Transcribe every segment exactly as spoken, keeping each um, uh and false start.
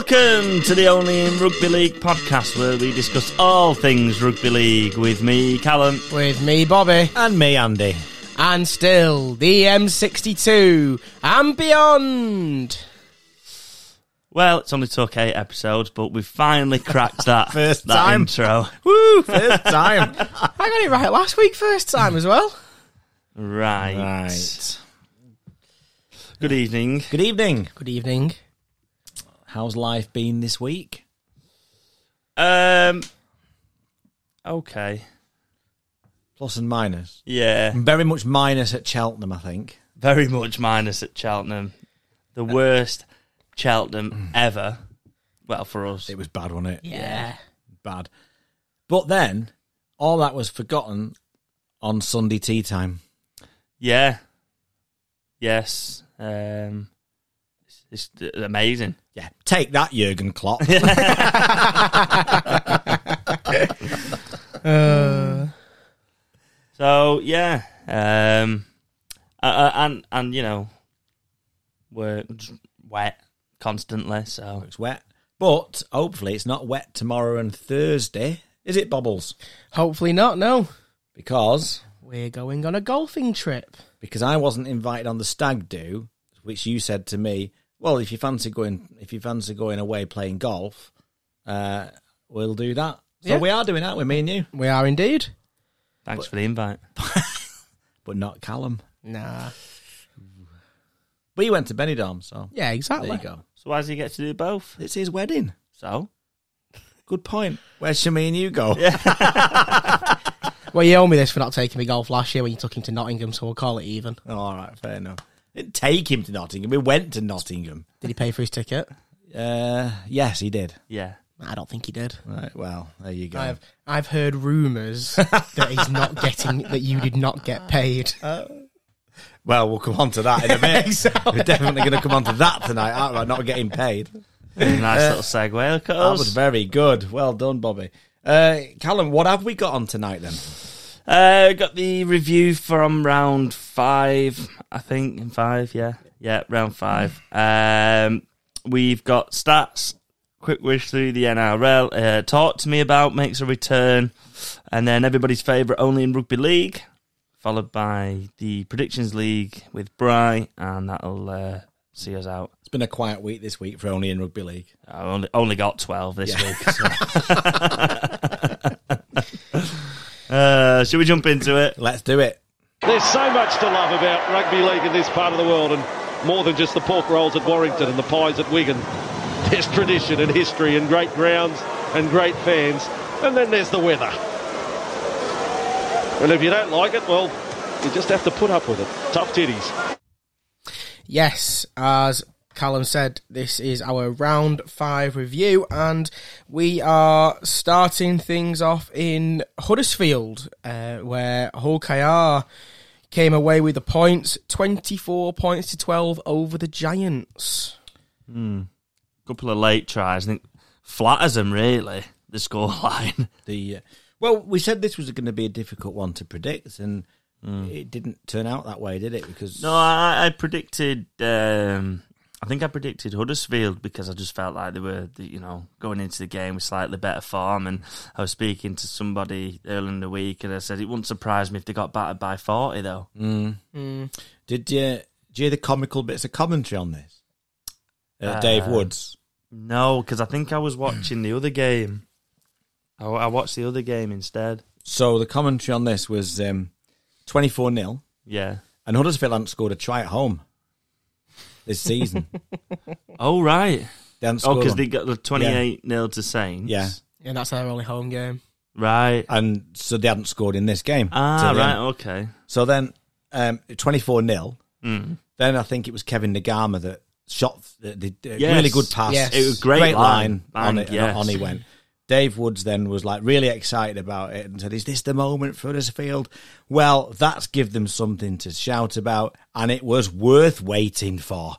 Welcome to the Only in Rugby League podcast, where we discuss all things rugby league with me, Callum. With me, Bobby. And me, Andy. And still, the M sixty-two and beyond. Well, it's only took eight episodes, but we've finally cracked that, First that time. intro. Woo, first time. I got it right last week, first time as well. Right. Right. Good evening. Good evening. Good evening. How's life been this week? Um. Okay. Plus and minus. Yeah. Very much minus at Cheltenham, I think. Very much minus at Cheltenham. The worst Cheltenham ever. Well, for us. It was bad, wasn't it? Yeah. Bad. But then, all that was forgotten on Sunday tea time. Yeah. Yes. Um. It's, it's amazing. Yeah. Take that, Jurgen Klopp. uh, So yeah, um, uh, and and you know, we're just wet constantly. So It's wet. But hopefully it's not wet tomorrow and Thursday. Is it, Bobbles? hopefully not, no. Because We're going on a golfing trip. because I wasn't invited on the stag do, which you said to me, well, if you fancy going, if you fancy going away playing golf, uh, we'll do that. So Yeah. we are doing that with me and you, We are indeed. thanks for the invite. but not Callum. Nah. But he went to Benidorm, so Yeah, exactly. there you go. So why does he get to do both? It's his wedding. So Good point. Where shall me and you go? Well, you owe me this for not taking me golf last year when you took him to Nottingham, so we'll call it even. Oh, all right, fair enough. Didn't take him to Nottingham. We went to Nottingham. Did he pay for his ticket? Uh, yes, he did. yeah, I don't think he did. Right. Well, there you go. I've I've heard rumours that he's not getting that you did not get paid. Well, we'll come on to that in a minute. Exactly. We're definitely going to come on to that tonight, aren't we? Not getting paid. nice little segue. Look at That was us. very good. Well done, Bobby. Uh, Callum, what have we got on tonight then? Uh, got the review from round five, I think. Five, yeah, yeah, round five. Um, we've got stats. Quick wish through the N R L. Uh, talk to me about makes a return, and then everybody's favourite only in rugby league, followed by the predictions league with Bry, and that'll uh, see us out. It's been a quiet week this week for Only in Rugby League. I only only got twelve this Yeah. week. So. uh, should we jump into it? Let's do it. There's so much to love about rugby league in this part of the world, and more than just the pork rolls at Warrington and the pies at Wigan. There's tradition and history and great grounds and great fans, and then there's the weather. And if you don't like it, well, you just have to put up with it. Tough titties. Yes, as Callum said, this is our round five review, and we are starting things off in Huddersfield, uh, where Hull K R came away with the points, twenty-four points to twelve over the Giants. Hmm. Couple of late tries. I think flatters them, really, the scoreline. The uh, well, we said this was going to be a difficult one to predict, and Mm. it didn't turn out that way, did it? Because No, I, I predicted. Um, I think I predicted Huddersfield because I just felt like they were, you know, going into the game with slightly better form. And I was speaking to somebody earlier in the week, and I said it wouldn't surprise me if they got battered by forty, though. Mm. Mm. Did you, did you hear the comical bits of commentary on this? Uh, Uh, Dave Woods. No, because I think I was watching the other game. I, I watched the other game instead. So the commentary on this was um, twenty-four nil, Yeah. and Huddersfield hadn't scored a try at home this season. Oh, right. They hadn't Oh, scored because one. they got the twenty-eight nil to Saints. Yeah. And that's their only home game. Right. And so they hadn't scored in this game. Ah, to them. right, okay. So then um, twenty-four nil. Mm. Then I think it was Kevin Nagama that shot the, the, the Yes. really good pass. Yes. It was great, Great line. line on Bang, it. yes. On he went. Dave Woods then was like really excited about it and said, "Is this the moment for Huddersfield?" Well, that's give them something to shout about, and it was worth waiting for.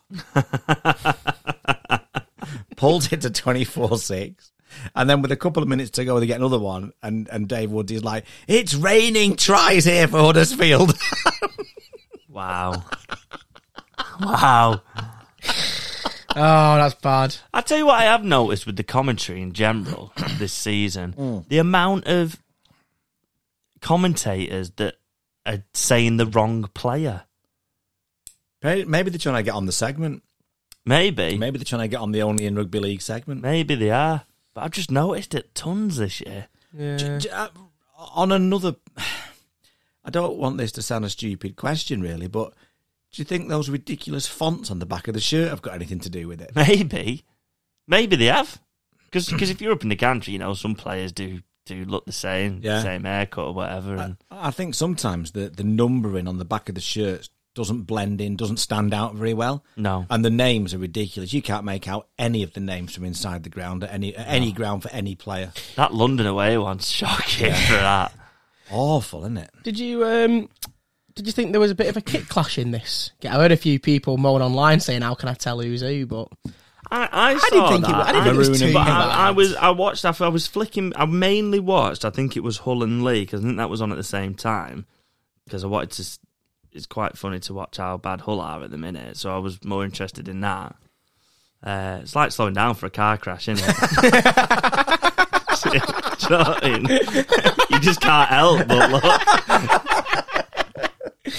Pulled it to twenty-four six. And then with a couple of minutes to go, they get another one, and, and Dave Woods is like, "It's raining tries here for Wow. Wow. Oh, that's bad. I tell you what I have noticed with the commentary in general this season, Mm. the amount of commentators that are saying the wrong player. Maybe maybe they're trying to get on the segment. Maybe. Maybe they're trying to get on the Only in Rugby League segment. Maybe they are. But I've just noticed it tons this year. Yeah. J- j- uh, on another, I don't want this to sound a stupid question, really, but do you think those ridiculous fonts on the back of the shirt have got anything to do with it? Maybe. Maybe they have. Because if you're up in the gantry, you know, some players do, do look the same, Yeah. same haircut or whatever. And I, I think sometimes the, the numbering on the back of the shirts doesn't blend in, doesn't stand out very well. No. And the names are ridiculous. You can't make out any of the names from inside the ground at any at any ground for any player. That London away one's shocking for that. Awful, isn't it? Did you um did you think there was a bit of a kick clash in this? I heard a few people moan online saying, "How can I tell who's who?" But I, I, didn't saw think it that. was- I didn't think it was Maroon too and But bad. I, I was, I watched. I, I was flicking. I mainly watched. I think it was Hull and Lee because I think that was on at the same time. Because I wanted to. s- It's quite funny to watch how bad Hull are at the minute. So I was more interested in that. Uh, it's like slowing down for a car crash, isn't it? Do you know what I mean? You just can't help but look.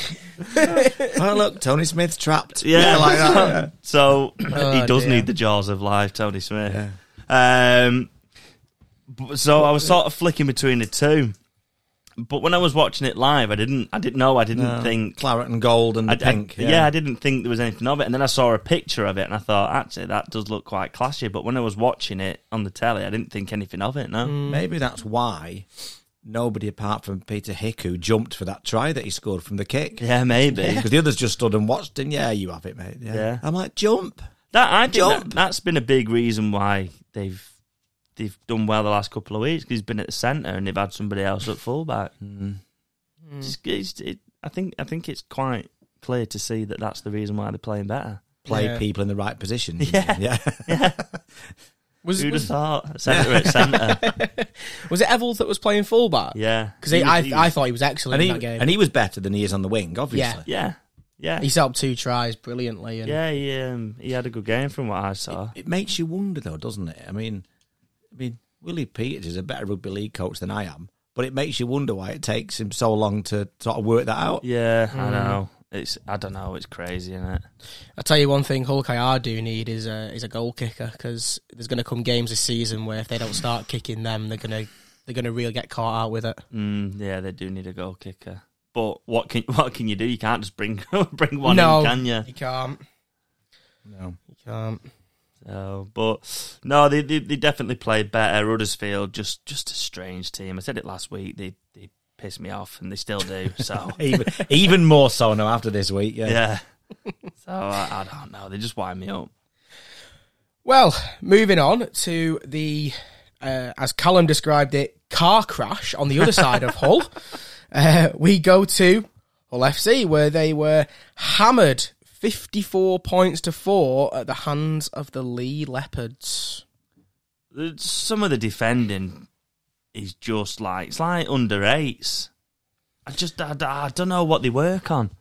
Oh, look, Tony Smith's trapped. Yeah, like that. So Oh, he does dear. need the jaws of life, Tony Smith. Um, but- so I was sort of flicking between the two, but when I was watching it live, I didn't, I didn't know, I didn't No. think, Claret and gold and the I, I- pink. yeah. I didn't think there was anything of it, and then I saw a picture of it, and I thought, actually, that does look quite classy. But when I was watching it on the telly, I didn't think anything of it. No, Maybe that's why nobody apart from Peter Hickey jumped for that try that he scored from the kick. yeah, maybe. Because the others just stood and watched him. Yeah, you have it, mate. Yeah. Yeah. I'm like, jump. That I think Jump. that, that's been a big reason why they've they've done well the last couple of weeks because he's been at the centre and they've had somebody else at fullback. Mm. It's, it's, it, I think I think it's quite clear to see that that's the reason why they're playing better. Play Yeah. people in the right position. Yeah. Yeah. Yeah, was who'd have was, thought? Centre at centre. was it Evans that was playing fullback? Yeah, Because He was- I he I was- thought he was excellent and, he, in that game. and he was better than he is on the wing, obviously. yeah, yeah, He set up two tries brilliantly. And yeah. He um, he had a good game from what I saw. It makes you wonder, though, doesn't it? I mean, I mean, Willie Peters is a better rugby league coach than I am, but it makes you wonder why it takes him so long to sort of work that out. Yeah, Hmm. I know. It's I don't know. It's crazy, isn't it? I'll tell you one thing Hull K R do need is a, is a goal kicker because there's going to come games this season where if they don't start kicking them, they're going to they're going to really get caught out with it. Mm, yeah, they do need a goal kicker. But what can what can you do? You can't just bring bring one no, in, can you? You can't. No. You can't. So, but no, they, they they definitely played better. Huddersfield just just a strange team. I said it last week. They they pissed me off, and they still do. So even, even more so now after this week. Yeah. yeah. So I, I don't know. They just wind me up. Well, moving on to the, uh, as Callum described it, car crash on the other side of Hull. Uh, we go to Hull F C, where they were hammered fifty-four points to four at the hands of the Lee Leopards. Some of the defending is just like it's like under eights. I just I, I don't know what they work on.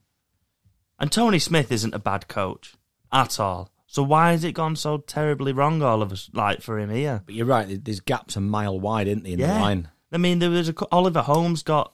And Tony Smith isn't a bad coach at all. So why has it gone so terribly wrong all of us like for him here? But you're right, there's gaps a mile wide, isn't there, in Yeah. the line? I mean, there was a cou- Oliver Holmes got,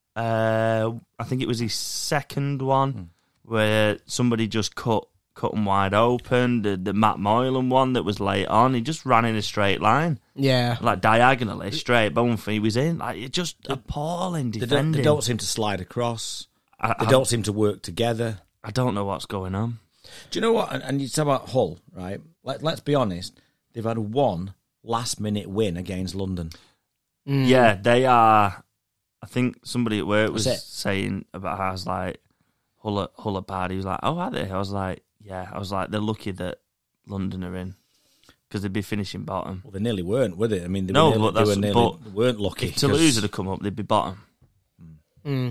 uh, I think it was his second one, Hmm. where somebody just cut cut him wide open. The, the Matt Moylan one that was late on, he just ran in a straight line, Yeah. like diagonally straight. Boom, he was in. Like it's just appalling They don't, defending. they don't seem to slide across. I, They I- don't seem to work together. I don't know what's going on. Do you know what? And, and you talk about Hull, right? Let, let's be honest. They've had one last-minute win against London. Mm. Yeah, they are. I think somebody at work was That's it. saying about how I was like Hull are, Hull are bad. He was like, "Oh, are they?" I was like, "Yeah." I was like, "They're lucky that London are in because they'd be finishing bottom." Well, they nearly weren't, were they? I mean, they, No, were, nearly, but they, were that's- nearly, but they weren't lucky. If Toulouse 'cause- had come up, they'd be bottom. Mm.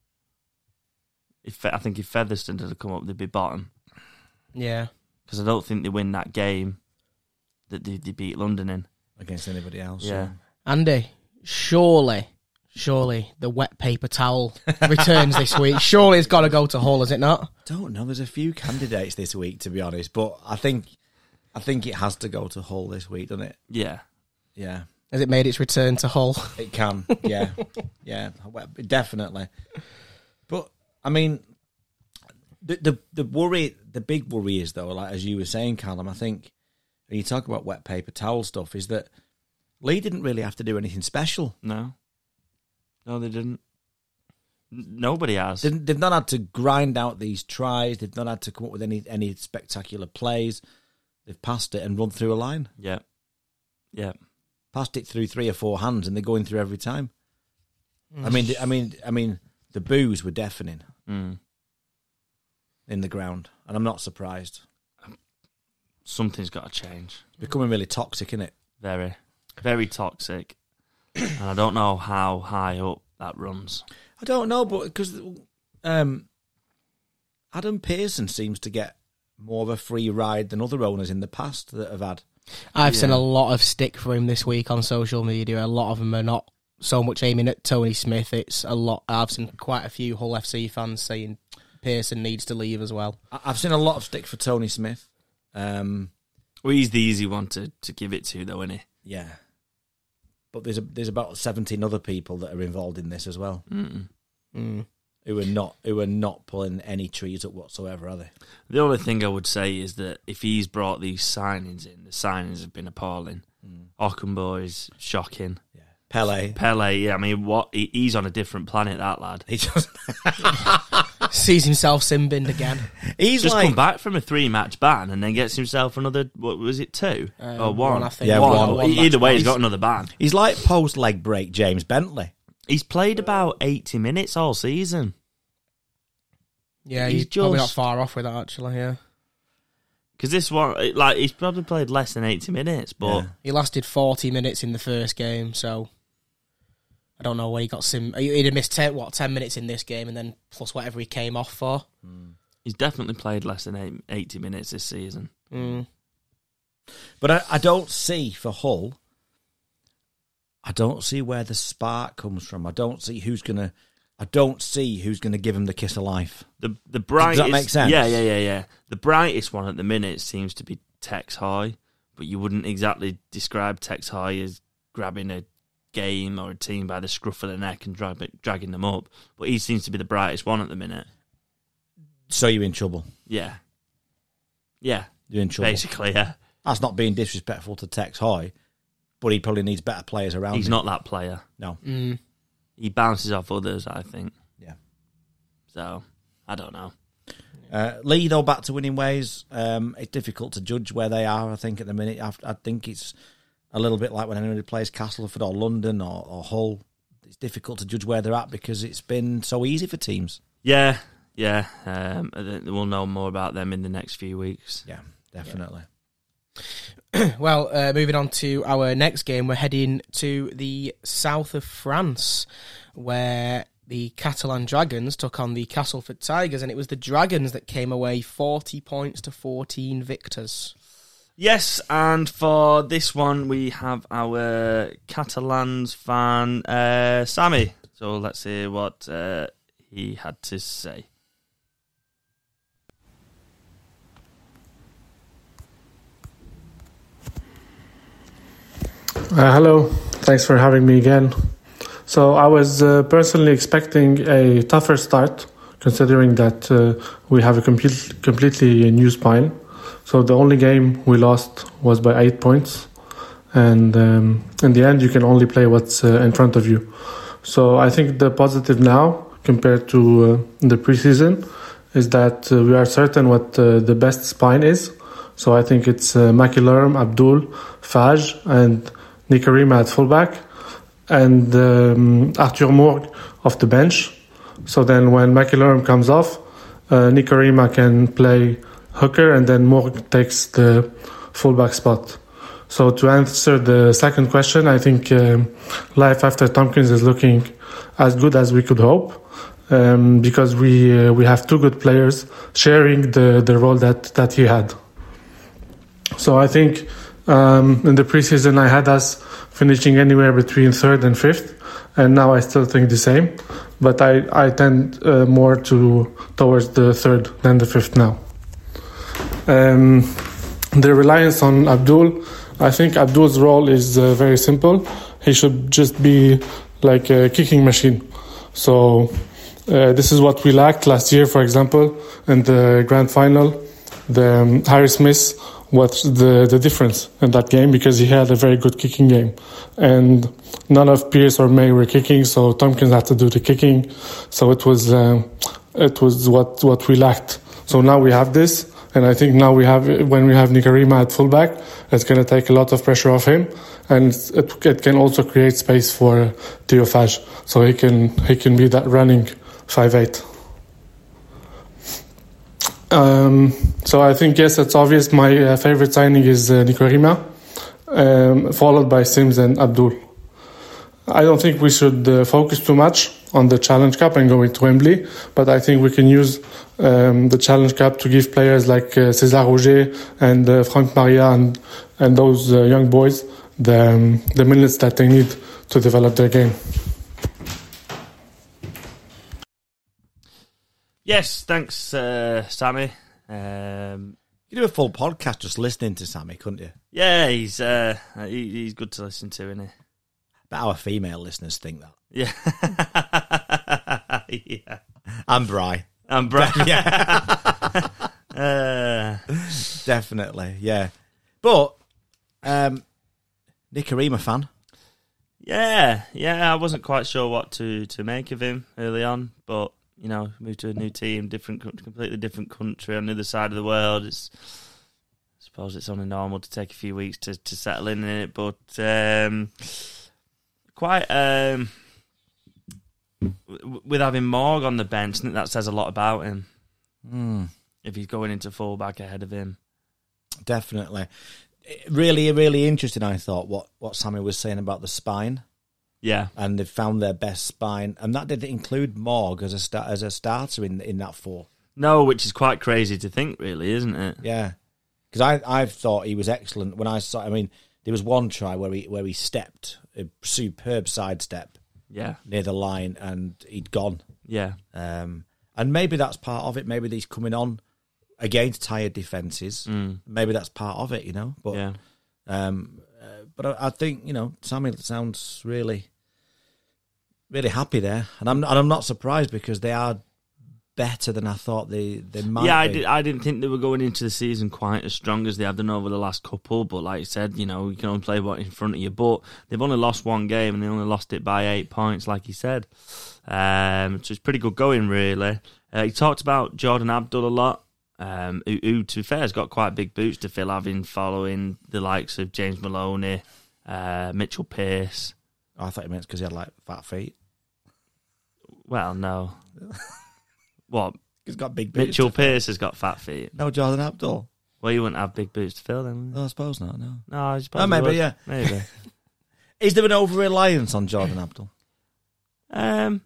If I think if Featherstone had come up, they'd be bottom Yeah. because I don't think they win that game that they, they beat London in. against anybody else. Yeah. Andy, surely, surely the wet paper towel returns this week. Surely it's got to go to Hull, has it not? Don't know. There's a few candidates this week, to be honest, but I think I think it has to go to Hull this week, doesn't it? Yeah. Yeah. Has it made its return to Hull? It can, yeah. yeah, well, definitely. But, I mean, the, the the worry, the big worry is, though, like as you were saying, Callum, I think, when you talk about wet paper towel stuff, is that Lee didn't really have to do anything special. No. No, they didn't. N- Nobody has. They've, they've not had to grind out these tries. They've not had to come up with any, any spectacular plays. They've passed it and run through a line. Yeah. Yeah. Passed it through three or four hands, and they're going through every time. Mm. I mean, I mean, I mean, the boos were deafening mm. in the ground, and I'm not surprised. Something's got to change. It's becoming really toxic, isn't it? Very, very toxic, and I don't know how high up that runs. I don't know, but because um, Adam Pearson seems to get more of a free ride than other owners in the past that have had. I've yeah. seen a lot of stick for him this week on social media. A lot of them are not so much aiming at Tony Smith. It's a lot. I've seen quite a few Hull F C fans saying Pearson needs to leave as well. I've seen a lot of stick for Tony Smith. Um, well, he's the easy one to, to give it to, though, isn't he? Yeah. But there's a, there's about seventeen other people that are involved in this as well. Mm. Mm. Who are not who are not pulling any trees up whatsoever, are they? The only thing I would say is that if he's brought these signings in, the signings have been appalling. Mm. Ockenbo is shocking. Yeah. Pele. Pele, yeah, I mean, what? He, he's on a different planet, that lad. He just sees himself sin-binned again. He's just like, come back from a three-match ban and then gets himself another, what was it, two? Um, or one? one I think. Yeah, one. one. one Either way, ban. he's got another ban. He's like post-leg break James Bentley. He's played about eighty minutes all season. Yeah, He's he's, probably not just- far off with that, actually, yeah. Because this one, like, he's probably played less than eighty minutes, but Yeah. He lasted forty minutes in the first game, so I don't know when he got sim. He'd have missed ten, what ten minutes in this game, and then plus whatever he came off for. he's definitely played less than eight, eighty minutes this season. Mm. But I, I don't see for Hull, I don't see where the spark comes from. I don't see who's gonna. I don't see who's gonna give him the kiss of life. The the brightest, Does that make sense? Yeah, yeah, yeah, yeah. The brightest one at the minute seems to be Tex Hoy, but you wouldn't exactly describe Tex Hoy as grabbing a game or a team by the scruff of the neck and drag, dragging them up. But he seems to be the brightest one at the minute. So you're in trouble. Yeah, yeah. You're in trouble. Basically, yeah. That's not being disrespectful to Tex Hoy, but he probably needs better players around He's him. not that player. No. Mm. He bounces off others, I think. Yeah. So, I don't know. Uh, Lee, though, back to winning ways. Um, it's difficult to judge where they are, I think, at the minute. I, I think it's a little bit like when anybody plays Castleford or London or, or Hull. It's difficult to judge where they're at because it's been so easy for teams. Yeah, yeah. Um, we'll know more about them in the next few weeks. Yeah, definitely. Well, uh, moving on to our next game, we're heading to the south of France, where the Catalan Dragons took on the Castleford Tigers, and it was the Dragons that came away forty points to fourteen victors. Yes, and for this one, we have our Catalans fan, uh, Sammy. So let's hear what uh, he had to say. Uh, hello, thanks for having me again. So I was uh, personally expecting a tougher start, considering that uh, we have a complete, completely new spine. So the only game we lost was by eight points. And um, in the end, you can only play what's uh, in front of you. So I think the positive now, compared to uh, the preseason, is that uh, we are certain what uh, the best spine is. So I think it's uh, Makilarum, Abdul, Faj, and Nikarima at fullback, and um, Arthur Mourgue off the bench. So then when Makilarum comes off, uh, Nikarima can play hooker, and then Mourgue takes the fullback spot. So to answer the second question, I think um, life after Tompkins is looking as good as we could hope, um, because we uh, we have two good players sharing the, the role that, that he had. So I think um, in the preseason I had us finishing anywhere between third and fifth, and now I still think the same, but I, I tend uh, more to towards the third than the fifth now. Um, the reliance on Abdul, I think Abdul's role is uh, very simple. He should just be like a kicking machine. So uh, this is what we lacked last year, for example, in the grand final. The um, Harry Smith was the, the difference in that game because he had a very good kicking game. And none of Pierce or May were kicking, so Tompkins had to do the kicking. So it was uh, it was what, what we lacked. So now we have this. And I think now we have, when we have Nikarima at fullback, it's going to take a lot of pressure off him, and it, it can also create space for Theophage, so he can he can be that running five eight. Um, so I think yes, it's obvious. My uh, favorite signing is uh, Nikarima, um, followed by Sims and Abdul. I don't think we should uh, focus too much on the Challenge Cup and going to Wembley, but I think we can use um, the Challenge Cup to give players like uh, César Roger and uh, Franck Maria and and those uh, young boys the um, the minutes that they need to develop their game. Yes, thanks, uh, Sammy. Um, You do a full podcast just listening to Sammy, couldn't you? yeah, he's uh, he, he's good to listen to, isn't he? But our female listeners think that. Yeah. yeah. And Bri. And Brad. Yeah. uh, Definitely, yeah. But, um, Nikarima fan. yeah, yeah, I wasn't quite sure what to, to make of him early on, but, you know, moved to a new team, different, completely different country on the other side of the world. It's, I suppose it's only normal to take a few weeks to, to settle in it, but um, quite... Um, with having Morg on the bench, I think that says a lot about him. Mm. If he's going into fullback ahead of him. Definitely. Really, really interesting, I thought, what, what Sammy was saying about the spine. Yeah. And they found their best spine. And that didn't include Morg as a sta- as a starter in in that four. No, which is quite crazy to think, really, isn't it? Yeah. Because I I've thought he was excellent when I saw. I mean, there was one try where he where he stepped, a superb sidestep Yeah. near the line, and he'd gone. Yeah. Um, and maybe that's part of it. Maybe he's coming on against tired defences. Mm. Maybe that's part of it, you know. But Yeah. um, uh, but I, I think you know Sammy sounds really, really happy there, and I'm and I'm not surprised because they are better than I thought they they might. Yeah, I, be. did, I didn't think they were going into the season quite as strong as they have done over the last couple, but like you said, you know, you can only play what in front of you, but they've only lost one game and they only lost it by eight points, like you said. Um, so it's pretty good going, really. Uh, he talked about Jordan Abdul a lot, um, who, who, to be fair, has got quite big boots to fill, having following the likes of James Maloney, uh, Mitchell Pearce. Oh, I thought you meant because he had like fat feet. Well, no. What? He's got big boots. Mitchell Pearce has got fat feet. No, Jordan Abdul. Well, you wouldn't have big boots to fill then. No, I suppose not. No. No, I suppose Oh, you maybe, would. yeah. Maybe. Is there an over reliance on Jordan Abdul? Um,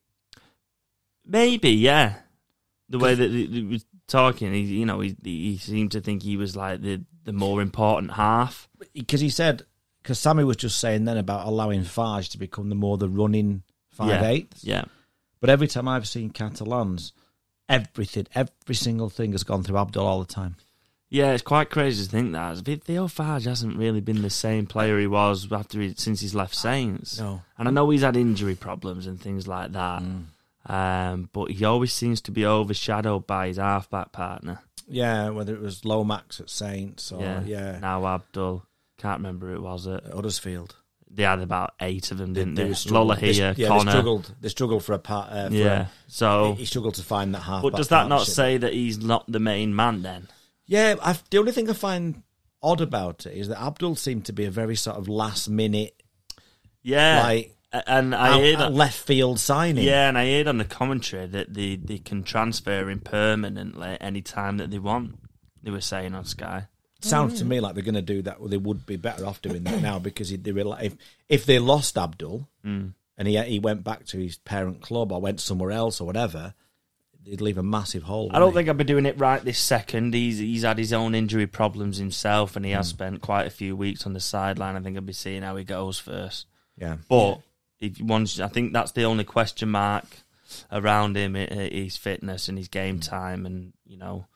maybe, yeah. The way that he he was talking, he, you know, he, he seemed to think he was like the, the more important half. Because he said, because Sammy was just saying then about allowing Fage to become the more the running five Yeah. eighths. Yeah, But every time I've seen Catalans, everything, every single thing has gone through Abdul all the time. yeah. It's quite crazy to think that Theo Fage hasn't really been the same player he was after he, since he's left Saints. No. And I know he's had injury problems and things like that. Mm. Um, but he always seems to be overshadowed by his halfback partner. Yeah, whether it was Lomax at Saints or, Yeah. yeah, Now Abdul, can't remember who it was at. Huddersfield. They had about eight of them, didn't they? They struggled- Lola here, they, yeah, Connor. They struggled, they struggled for a part. Uh, for Yeah. a, So, he struggled to find that half. but does that not say that he's not the main man then? Yeah, I've, the only thing I find odd about it is that Abdul seemed to be a very sort of last minute, Yeah. like A- and I out, hear out that. left field signing. Yeah, and I heard on the commentary that they, they can transfer him permanently any time that they want. They were saying on Sky. Sounds to me like they're going to do that. Well, they would be better off doing that now because they rely, if if they lost Abdul Mm. and he he went back to his parent club or went somewhere else or whatever, they'd leave a massive hole. I don't wouldn't think I'd be doing it right this second. He's he's had his own injury problems himself, and he Hmm. has spent quite a few weeks on the sideline. I think I'd be seeing how he goes first. he? Yeah, But if once, I think that's the only question mark around him: i- his fitness and his game time. And you know,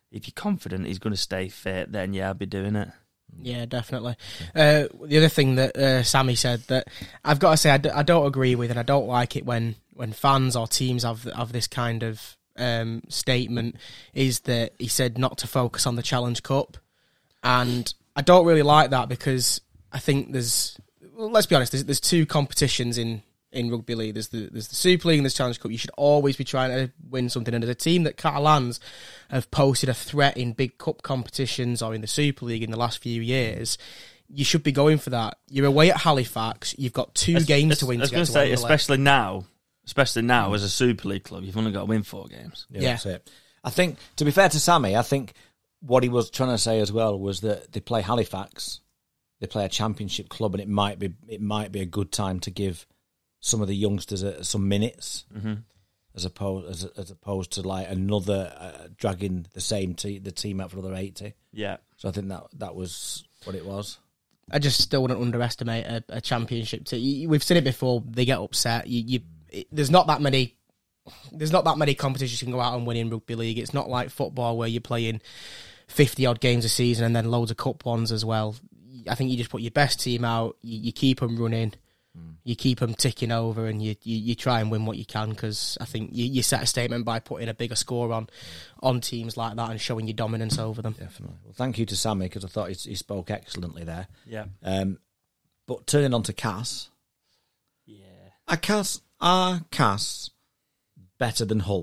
if you're confident he's going to stay fit, then yeah, I'd be doing it. Yeah, definitely. Uh, the other thing that uh, Sammy said that I've got to say I, d- I don't agree with, and I don't like it when, when fans or teams have have this kind of um, statement, is that he said not to focus on the Challenge Cup. And I don't really like that because I think there's, well, let's be honest, there's, there's two competitions in, in rugby league. There's the there's the Super League and there's Challenge Cup. You should always be trying to win something. And as a team that Catalans have posted a threat in big cup competitions or in the Super League in the last few years, you should be going for that. You're away at Halifax. You've got two Es- games es- to win. I was to going get to to say, Wembley. especially now, especially now as a Super League club, you've only got to win four games. Yeah, Yeah. that's it. I think, to be fair to Sammy, I think what he was trying to say as well was that they play Halifax, they play a championship club, and it might be it might be a good time to give some of the youngsters uh, some minutes, Mm-hmm. as opposed as, as opposed to like another uh, dragging the same te- the team out for another eighty. Yeah. So I think that that was what it was. I just still wouldn't underestimate a, a championship team. We've seen it before. They get upset. You, you, it, there's not that many. There's not that many competitions you can go out and win in rugby league. It's not like football where you're playing fifty odd games a season and then loads of cup ones as well. I think you just put your best team out. You, you keep them running. Mm. You keep them ticking over, and you, you, you try and win what you can. Because I think you, you set a statement by putting a bigger score on on teams like that and showing your dominance over them. Definitely. Well, thank you to Sammy because I thought he, he spoke excellently there. Yeah. Um, but turning on to Cass, Yeah. are Cass are Cass better than Hull,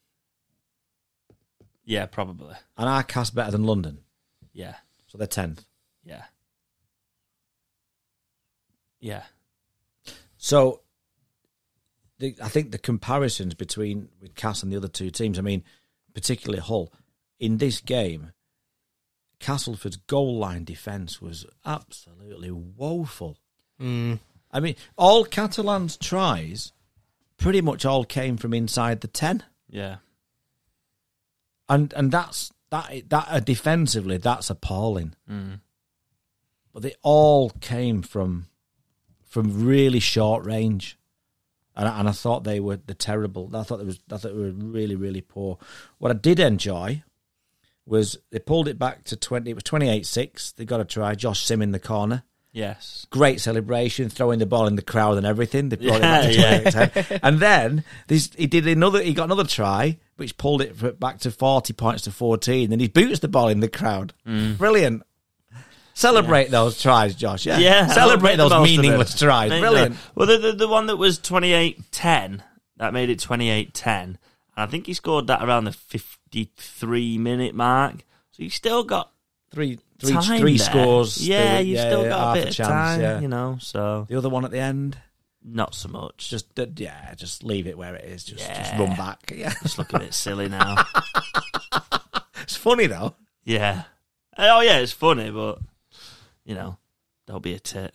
Yeah, probably. and are Cass better than London? Yeah. So they're tenth. Yeah. Yeah. So, the, I think the comparisons between with Cass and the other two teams, I mean, particularly Hull, in this game, Castleford's goal line defence was absolutely woeful. Mm. I mean, all Catalans' tries pretty much all came from inside the ten, Yeah. and and that's that that uh, defensively that's appalling. Mm. But they all came from from really short range, and I, and I thought they were the terrible. I thought it was I thought they were really really poor. What I did enjoy was they pulled it back to twenty. It was twenty-eight six. They got a try. Josh Sim in the corner. Yes. Great celebration, throwing the ball in the crowd and everything. They brought Yeah, it yeah. back to twenty-eight ten. And then this, he did another. He got another try, which pulled it for, back to forty points to fourteen. Then he boots the ball in the crowd. Mm. Brilliant. Celebrate those tries, Josh. Yeah, Yeah, Celebrate I'll make the those most of it. meaningless tries. Make Brilliant. the- Well, the, the the one that was twenty-eight ten, that made it twenty-eight ten. And I think he scored that around the fifty-three minute mark. So you still got Three, three, time three there. scores. Yeah, Three- you've yeah, still yeah, got half a bit of chance, time, yeah. you know, so The other one at the end, not so much. Just, just uh, yeah, just leave it where it is. Just, just Yeah. run back. Yeah, just look a bit silly now. it's funny though. Yeah. Oh, yeah, it's funny, but, you know, don't be a tit.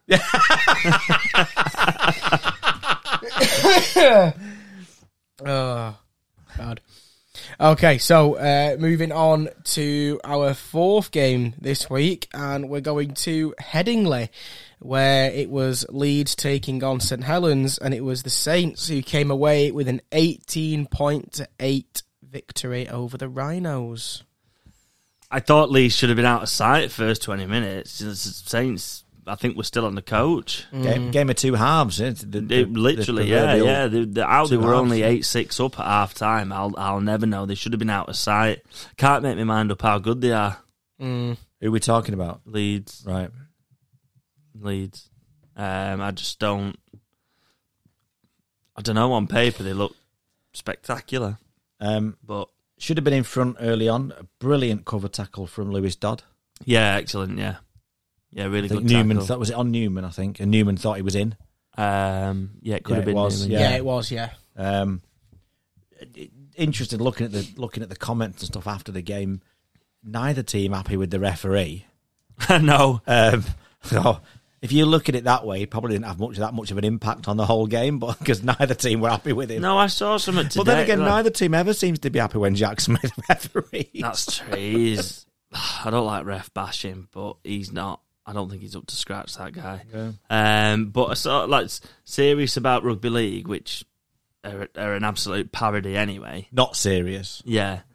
Oh, God. Okay, so uh, moving on to our fourth game this week, and we're going to Headingley, where it was Leeds taking on St Helens, and it was the Saints who came away with an eighteen point to eight victory over the Rhinos. I thought Leeds should have been out of sight first twenty minutes. The Saints, I think, were still on the coach. Game, game of two halves. Eh? The, the, It, literally, the yeah, proverbial- yeah. The, the, how they two were halves. only eight six up at half time, I'll I'll never know. They should have been out of sight. Can't make my mind up how good they are. Mm. Who are we talking about? Leeds, Right. Leeds. Um, I just don't. I don't know. On paper, they look spectacular, Um, but should have been in front early on. A brilliant cover tackle from Lewis Dodd. yeah, excellent. Yeah, yeah, really I think good. Newman tackle. thought was it on Newman, I think, and Newman thought he was in. Um, yeah, it could Yeah, have it been. was, Newman. Yeah. Yeah. it was, yeah. Um, interested looking at the looking at the comments and stuff after the game. Neither team happy with the referee. no. Um, so if you look at it that way, he probably didn't have much that much of an impact on the whole game, but because neither team were happy with him. No, I saw something today. But then again, like- neither team ever seems to be happy when Jack's made the referee. That's true. He's, I don't like ref bashing, but he's not. I don't think he's up to scratch, that guy. Yeah. Um, but I sort of like serious about rugby league, which are, are an absolute parody anyway. Not serious. Yeah.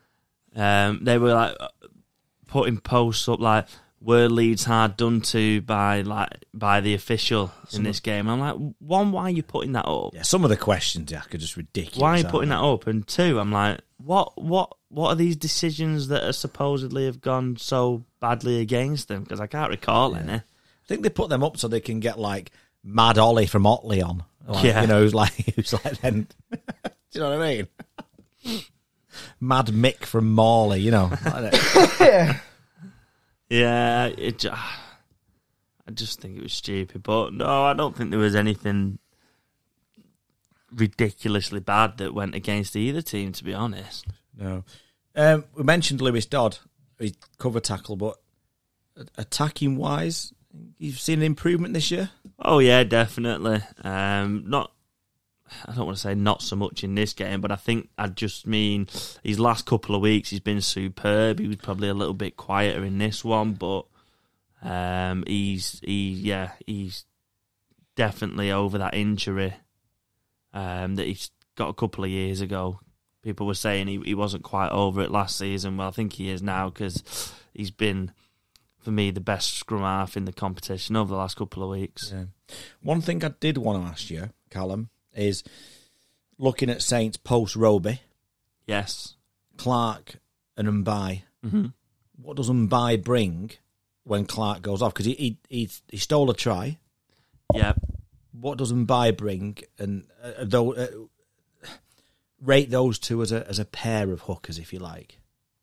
Um, they were like putting posts up like, were Leeds hard done to by like by the official in this game? I'm like, one, why are you putting that up? Yeah, some of the questions, Jack, are just ridiculous. Why are you putting that up? And two, I'm like, what, what, what are these decisions that are supposedly have gone so badly against them? Because I can't recall yeah. any. I think they put them up so they can get like Mad Ollie from Otley on. Like, yeah, you know, who's like, who's like then. Do you know what I mean? Mad Mick from Morley, you know. yeah. Yeah, it. Ju- I just think it was stupid, but no, I don't think there was anything ridiculously bad that went against either team. To be honest, no. Um, we mentioned Lewis Dodd, his cover tackle, but attacking wise, you've seen an improvement this year. Oh yeah, definitely. Um, not. I don't want to say not so much in this game, but I think I just mean his last couple of weeks he's been superb. He was probably a little bit quieter in this one, but um, he's he yeah he's definitely over that injury um, that he got a couple of years ago. People were saying he he wasn't quite over it last season. Well, I think he is now because he's been, for me, the best scrum half in the competition over the last couple of weeks. Yeah. One thing I did want to ask you, Callum, is looking at Saints post Roby, Yes. Clark and Mbai. Mm-hmm. What does Mbai bring when Clark goes off? Because he, he he he stole a try. Yeah. What does Mbai bring? And uh, though uh, rate those two as a as a pair of hookers, if you like.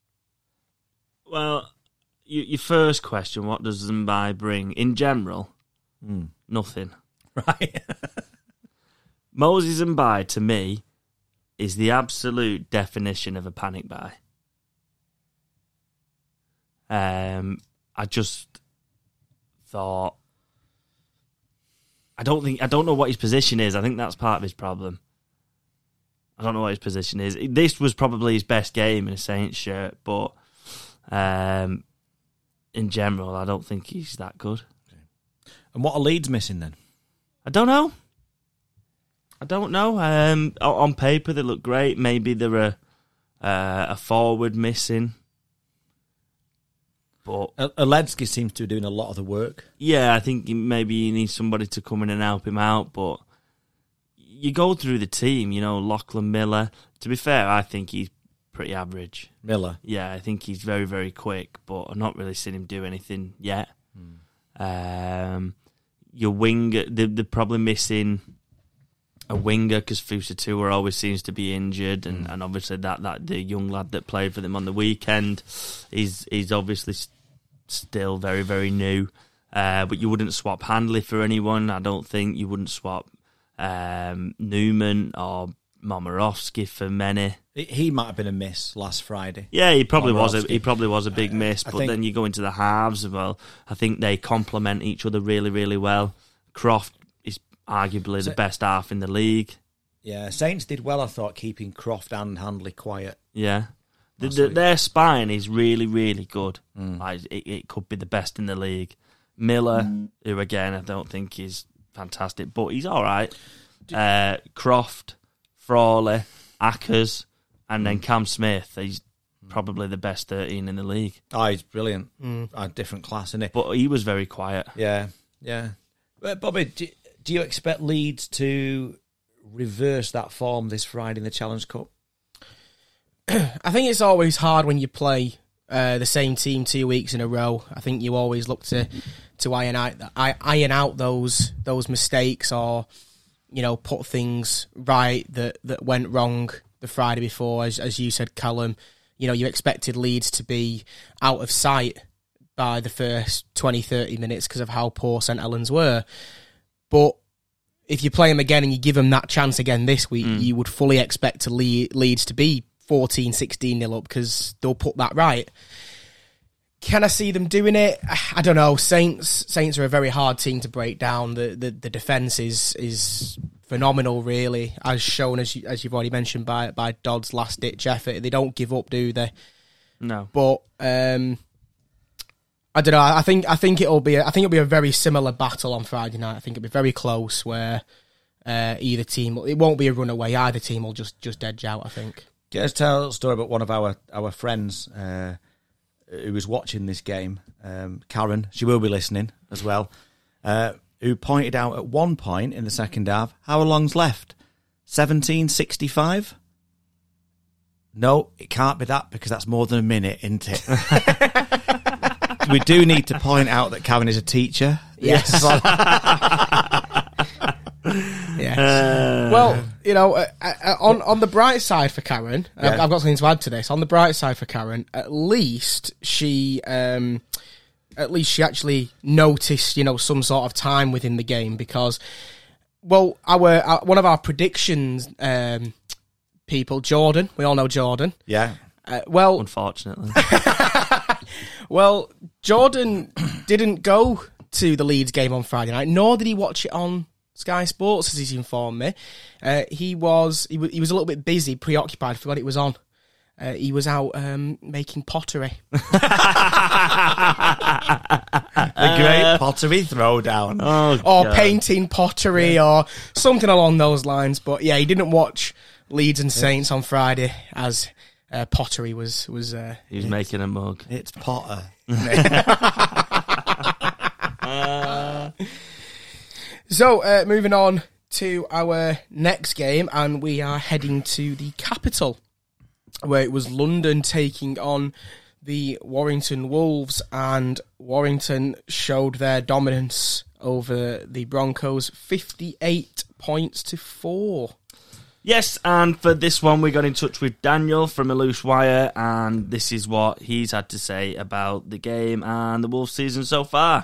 Well, you, your first question: what does Mbai bring in general? Mm. Nothing. Right. Moses Mbai, to me, is the absolute definition of a panic buy. Um, I just thought, I don't think, I don't know what his position is. I think that's part of his problem. I don't know what his position is. This was probably his best game in a Saints shirt, but um, in general, I don't think he's that good. And what are Leeds missing then? I don't know. I don't know. Um, on paper, they look great. Maybe they're a, uh, a forward missing. But Aledzki seems to be doing a lot of the work. Yeah, I think maybe you need somebody to come in and help him out. But you go through the team, you know, Lachlan Miller. To be fair, I think he's pretty average. Miller? Yeah, I think he's very, very quick, but I've not really seen him do anything yet. Hmm. Um, your winger, they're, they're probably missing a winger because Fusatua always seems to be injured, and, mm. and obviously that, that the young lad that played for them on the weekend is is obviously st- still very, very new. Uh, but you wouldn't swap Handley for anyone, I don't think. You wouldn't swap um, Newman or Momorowski for many. He might have been a miss last Friday. Yeah, he probably was a he probably was a big uh, miss. I but think, then you go into the halves as well. I think they complement each other really, really well. Croft is arguably so, the best half in the league. Yeah, Saints did well, I thought, keeping Croft and Handley quiet. Yeah, the, the, their spine is really, really good. Mm. Like, it, it could be the best in the league. Miller, mm. who again I don't think is fantastic, but he's all right. Uh, Croft, Frawley, Ackers, and then Cam Smith. He's probably the best thirteen in the league. Oh, he's brilliant. Mm. A different class, isn't he? But he was very quiet. Yeah, yeah. But Bobby, do, do you expect Leeds to reverse that form this Friday in the Challenge Cup? I think it's always hard when you play uh, the same team two weeks in a row. I think you always look to to iron out iron out those those mistakes, or you know, put things right that, that went wrong the Friday before. As as you said, Callum, you know, you expected Leeds to be out of sight by the first twenty, thirty minutes because of how poor St Helens were. But if you play them again and you give them that chance again this week, mm. you would fully expect to lead, Leeds to be fourteen, sixteen nil up because they'll put that right. Can I see them doing it? I don't know. Saints Saints are a very hard team to break down. The the, the defence is is phenomenal, really, as shown, as, you, as you've already mentioned, by by Dodd's last-ditch effort. They don't give up, do they? No. But um, I don't know. I think I think it'll be a, I think it'll be a very similar battle on Friday night. I think it'll be very close, where uh, either team, it won't be a runaway. Either team will just just edge out, I think. Can I just tell a story about one of our, our friends uh, who was watching this game? Um, Karen, she will be listening as well, uh, who pointed out at one point in the second half, how long's left? seventeen sixty-five? No, it can't be that because that's more than a minute, isn't it? We do need to point out that Karen is a teacher. Yes. Yes. Uh, well, you know, uh, uh, on on the bright side for Karen, yeah. I've, I've got something to add to this. On the bright side for Karen, at least she, um, at least she actually noticed, you know, some sort of time within the game because, well, our, our one of our predictions um, people, Jordan, we all know Jordan. Yeah. Uh, well, unfortunately. Well, Jordan didn't go to the Leeds game on Friday night, nor did he watch it on Sky Sports, as he's informed me. Uh, he was he, w- he was a little bit busy, preoccupied, forgot it was on. Uh, he was out um, making pottery. The great pottery throwdown. Oh, or God. Painting pottery yeah. or something along those lines. But yeah, he didn't watch Leeds and Saints on Friday as uh, pottery was... was uh, he was making a mug. It's Potter. uh, So, uh, moving on to our next game, and we are heading to the capital, where it was London taking on the Warrington Wolves, and Warrington showed their dominance over the Broncos, fifty-eight points to four. Yes, and for this one, we got in touch with Daniel from A Loose Wire, and this is what he's had to say about the game and the Wolves season so far.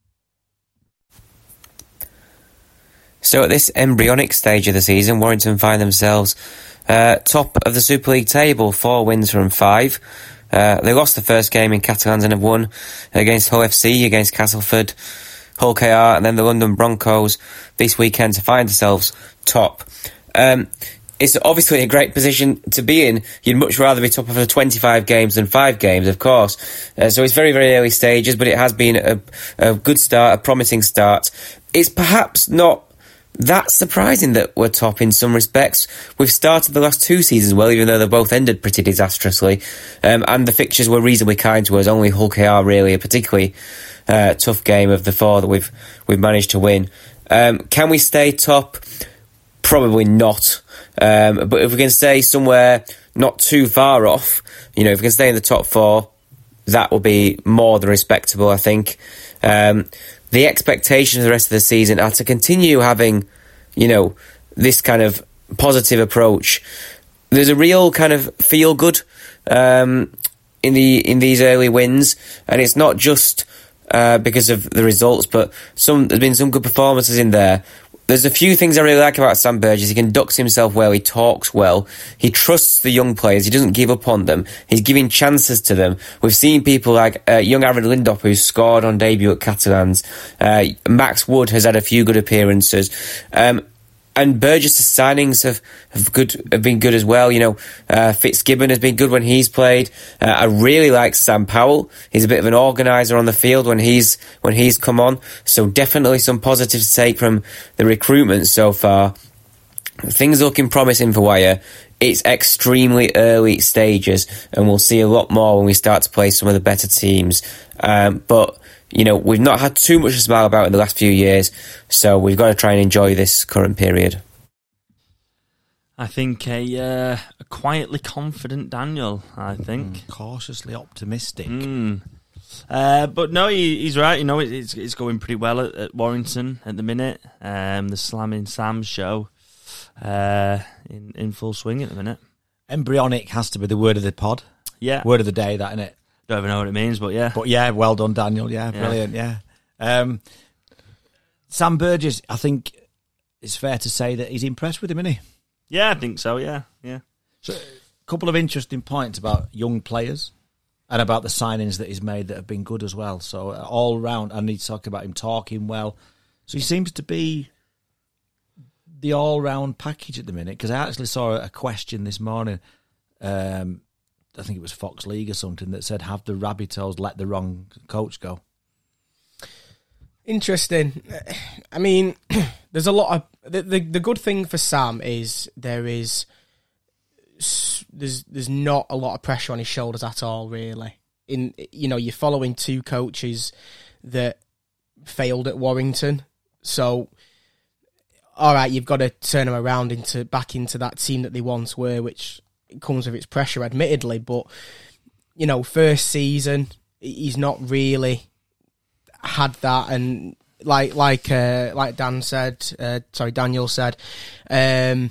So at this embryonic stage of the season, Warrington find themselves uh, top of the Super League table, four wins from five. Uh, they lost the first game in Catalans and have won against Hull F C, against Castleford, Hull K R, and then the London Broncos this weekend to find themselves top. Um, it's obviously a great position to be in. You'd much rather be top of the twenty-five games than five games, of course. Uh, so it's very, very early stages, but it has been a, a good start, a promising start. It's perhaps not that's surprising that we're top in some respects. We've started the last two seasons well, even though they both ended pretty disastrously. Um, and the fixtures were reasonably kind to us. Only Hull K R really a particularly uh, tough game of the four that we've we've managed to win. Um, can we stay top? Probably not. Um, but if we can stay somewhere not too far off, you know, if we can stay in the top four, that will be more than respectable, I think. Um, The expectation of the rest of the season are to continue having, you know, this kind of positive approach. There's a real kind of feel good um, in the in these early wins, and it's not just uh, because of the results, but some there's been some good performances in there. There's a few things I really like about Sam Burgess. He conducts himself well. He talks well. He trusts the young players. He doesn't give up on them. He's giving chances to them. We've seen people like uh, young Aaron Lindop, who's scored on debut at Catalans. Uh, Max Wood has had a few good appearances. Um, and Burgess' signings have, have good have been good as well. You know, uh, Fitzgibbon has been good when he's played. Uh, I really like Sam Powell. He's a bit of an organiser on the field when he's when he's come on. So definitely some positives to take from the recruitment so far. Things are looking promising for Wire. It's extremely early stages, and we'll see a lot more when we start to play some of the better teams. Um, but you know, we've not had too much to smile about in the last few years, so we've got to try and enjoy this current period. I think a, uh, a quietly confident Daniel, I think. Mm, cautiously optimistic. Mm. Uh, but no, he, he's right. You know, it, it's it's going pretty well at, at Warrington at the minute. Um, the Slamming Sam show uh, in, in full swing at the minute. Embryonic has to be the word of the pod. Yeah. Word of the day, that, innit? Don't even know what it means, but yeah. But yeah, well done, Daniel. Yeah, yeah. brilliant, yeah. Um, Sam Burgess, I think it's fair to say that he's impressed with him, isn't he? Yeah, I think so, yeah. yeah. So, a couple of interesting points about young players and about the signings that he's made that have been good as well. So, uh, all round, I need to talk about him talking well. So, he seems to be the all-round package at the minute, because I actually saw a question this morning. Um, I think it was Fox League or something that said, have the Rabbitohs let the wrong coach go? Interesting. I mean, there's a lot of... The, the, the good thing for Sam is there is there's there's not a lot of pressure on his shoulders at all, really. In you know, you're following two coaches that failed at Warrington, so all right, you've got to turn them around into back into that team that they once were, which comes with its pressure, admittedly. But you know, first season, he's not really had that, and like like uh, like Dan said, uh, sorry, Daniel said. Um,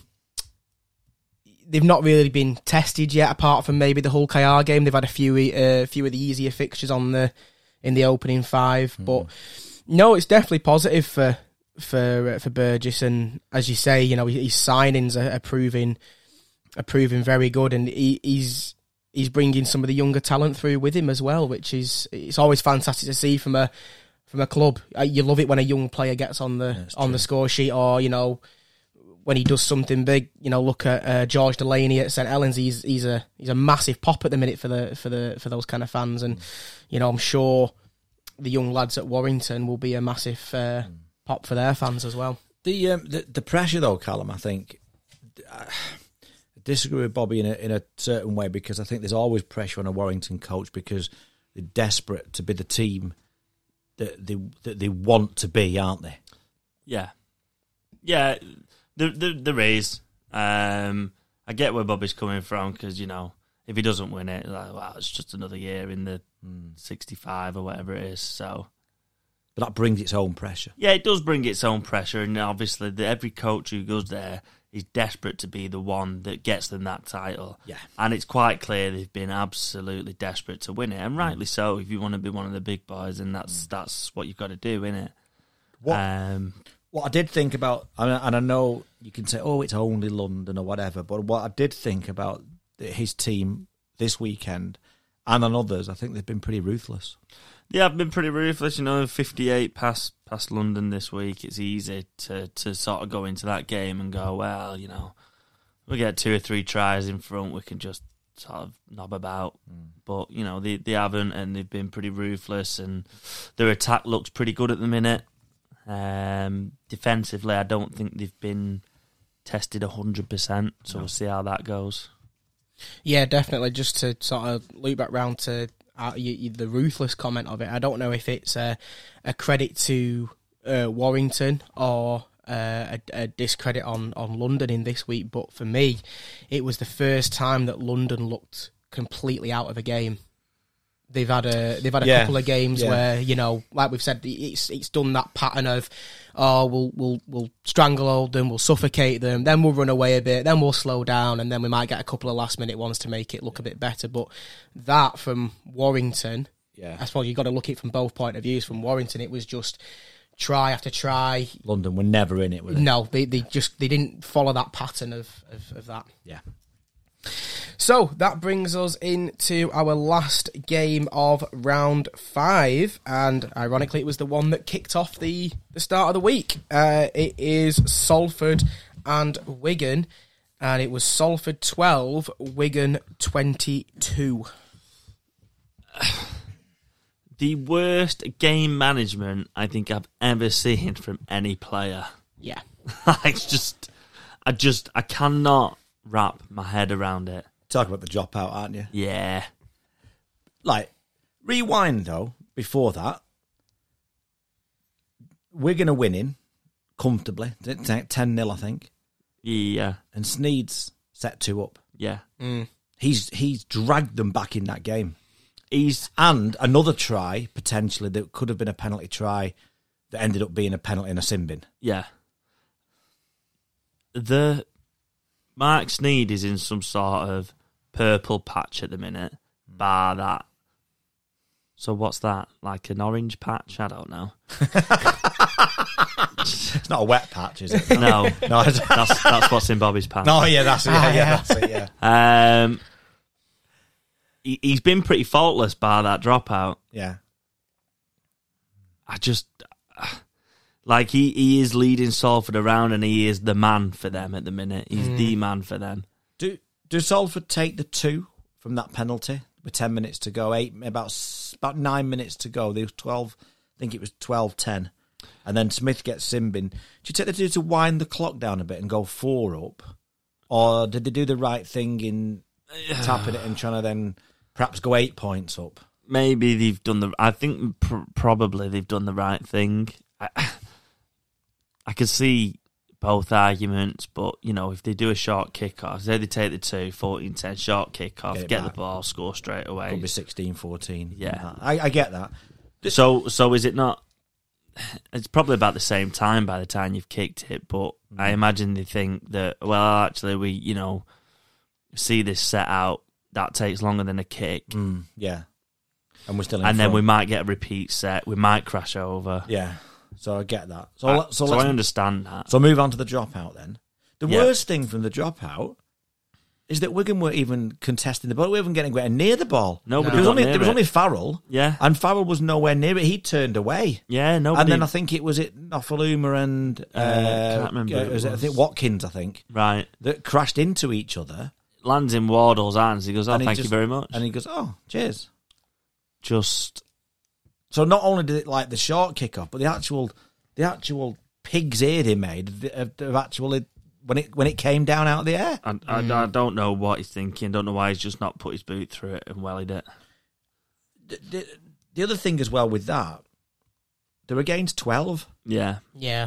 They've not really been tested yet, apart from maybe the Hull K R game. They've had a few, uh, few of the easier fixtures on the in the opening five, mm. but no, it's definitely positive for for uh, for Burgess. And as you say, you know, his signings are, are proving are proving very good, and he, he's he's bringing some of the younger talent through with him as well, which is it's always fantastic to see from a from a club. You love it when a young player gets on the That's on true. the score sheet, or you know, when he does something big. You know, look at uh, George Delaney at St Helens. He's he's a he's a massive pop at the minute for the for the for those kind of fans, and you know, I'm sure the young lads at Warrington will be a massive uh, pop for their fans as well. The um, the, the pressure though, Callum, I think I disagree with Bobby in a in a certain way, because I think there's always pressure on a Warrington coach because they're desperate to be the team that they that they want to be, aren't they? Yeah, yeah. There, there, there is. Um, I get where Bobby's coming from, because, you know, if he doesn't win it, like, well, it's just another year in the mm. sixty-five or whatever it is. So, but that brings its own pressure. Yeah, it does bring its own pressure, and obviously the, every coach who goes there is desperate to be the one that gets them that title. Yeah, and it's quite clear they've been absolutely desperate to win it, and rightly so. If you want to be one of the big boys, and that's mm. that's what you've got to do, innit? What? Um, What I did think about, and I know you can say, oh, it's only London or whatever, but what I did think about his team this weekend and on others, I think they've been pretty ruthless. Yeah, I've been pretty ruthless. You know, fifty-eight past past London this week. It's easy to, to sort of go into that game and go, well, you know, we get two or three tries in front, we can just sort of knob about. Mm. But, you know, they, they haven't, and they've been pretty ruthless, and their attack looks pretty good at the minute. Um, defensively, I don't think they've been tested one hundred percent, so no. We'll see how that goes. Yeah, definitely. Just to sort of loop back round to uh, you, you, the ruthless comment of it, I don't know if it's a, a credit to uh, Warrington or uh, a, a discredit on, on London in this week, but for me, it was the first time that London looked completely out of a game. They've had a they've had a yeah. couple of games yeah. where, you know, like we've said, it's it's done that pattern of, oh, we'll we'll we'll stranglehold them, we'll suffocate them, then we'll run away a bit, then we'll slow down, and then we might get a couple of last minute ones to make it look a bit better. But that from Warrington, yeah, I suppose you've got to look at it from both point of views. From Warrington, it was just try after try. London were never in it, were they? No, they they just they didn't follow that pattern of of, of that. Yeah. So that brings us into our last game of round five, and ironically it was the one that kicked off the, the start of the week. Uh, it is Salford and Wigan, and it was Salford twelve, Wigan twenty-two. The worst game management I think I've ever seen from any player. Yeah. It's just, I just, I cannot wrap my head around it. Talk about the drop out, aren't you? Yeah. Like, rewind though, before that, Wigan are winning comfortably, ten nil I think. Yeah. And Sneed's set two up. Yeah. Mm. He's he's dragged them back in that game. He's And another try, potentially, that could have been a penalty try that ended up being a penalty and a sin bin. Yeah. The Mark Sneed is in some sort of purple patch at the minute, bar that. So what's that? Like an orange patch? I don't know. It's not a wet patch, is it? No. no, that's that's what's in Bobby's patch. No, yeah, that's it. Yeah, yeah, that's it, yeah. Um, he, he's been pretty faultless bar that dropout. Yeah. I just... Like, he, he is leading Salford around, and he is the man for them at the minute. He's mm. the man for them. Do do Salford take the two from that penalty with ten minutes to go? Eight about about nine minutes to go. There was twelve. I think it was twelve ten, and then Smith gets sin bin. Do you take the two to wind the clock down a bit and go four up, or did they do the right thing in tapping it and trying to then perhaps go eight points up? Maybe they've done the. I think pr- probably they've done the right thing. I, I could see both arguments, but you know, if they do a short kick-off, say they take the two, fourteen ten, short kick-off, Get, get, get the ball, score straight away. Could be sixteen fourteen. Yeah, I, I get that. So, so is it not? It's probably about the same time by the time you've kicked it, but mm. I imagine they think that, well, actually, we, you know, see this set out, that takes longer than a kick. Mm, yeah. And we're still in And front. then we might get a repeat set, we might crash over. Yeah. So I get that. So, I, so, so let's, I understand that. So move on to the dropout then. The yeah. worst thing from the dropout is that Wigan weren't even contesting the ball. We weren't even getting anywhere near the ball. Nobody there was got only near there was it. only Farrell. Yeah. And Farrell was nowhere near it. He turned away. Yeah, nobody. And then I think it was it Nofaluma and uh, uh, can't remember. uh, who it was it, I was. think Watkins, I think. Right. That crashed into each other. Lands in Wardle's hands. He goes, "Oh, And he thank just- you very much." And he goes, "Oh, cheers." Just So not only did it like the short kick off, but the actual the actual pig's ear he made of, of actually when it when it came down out of the air. I, I, I don't know what he's thinking. Don't know why he's just not put his boot through it and wellied it. The, the, the other thing as well with that, they're against twelve. Yeah. Yeah.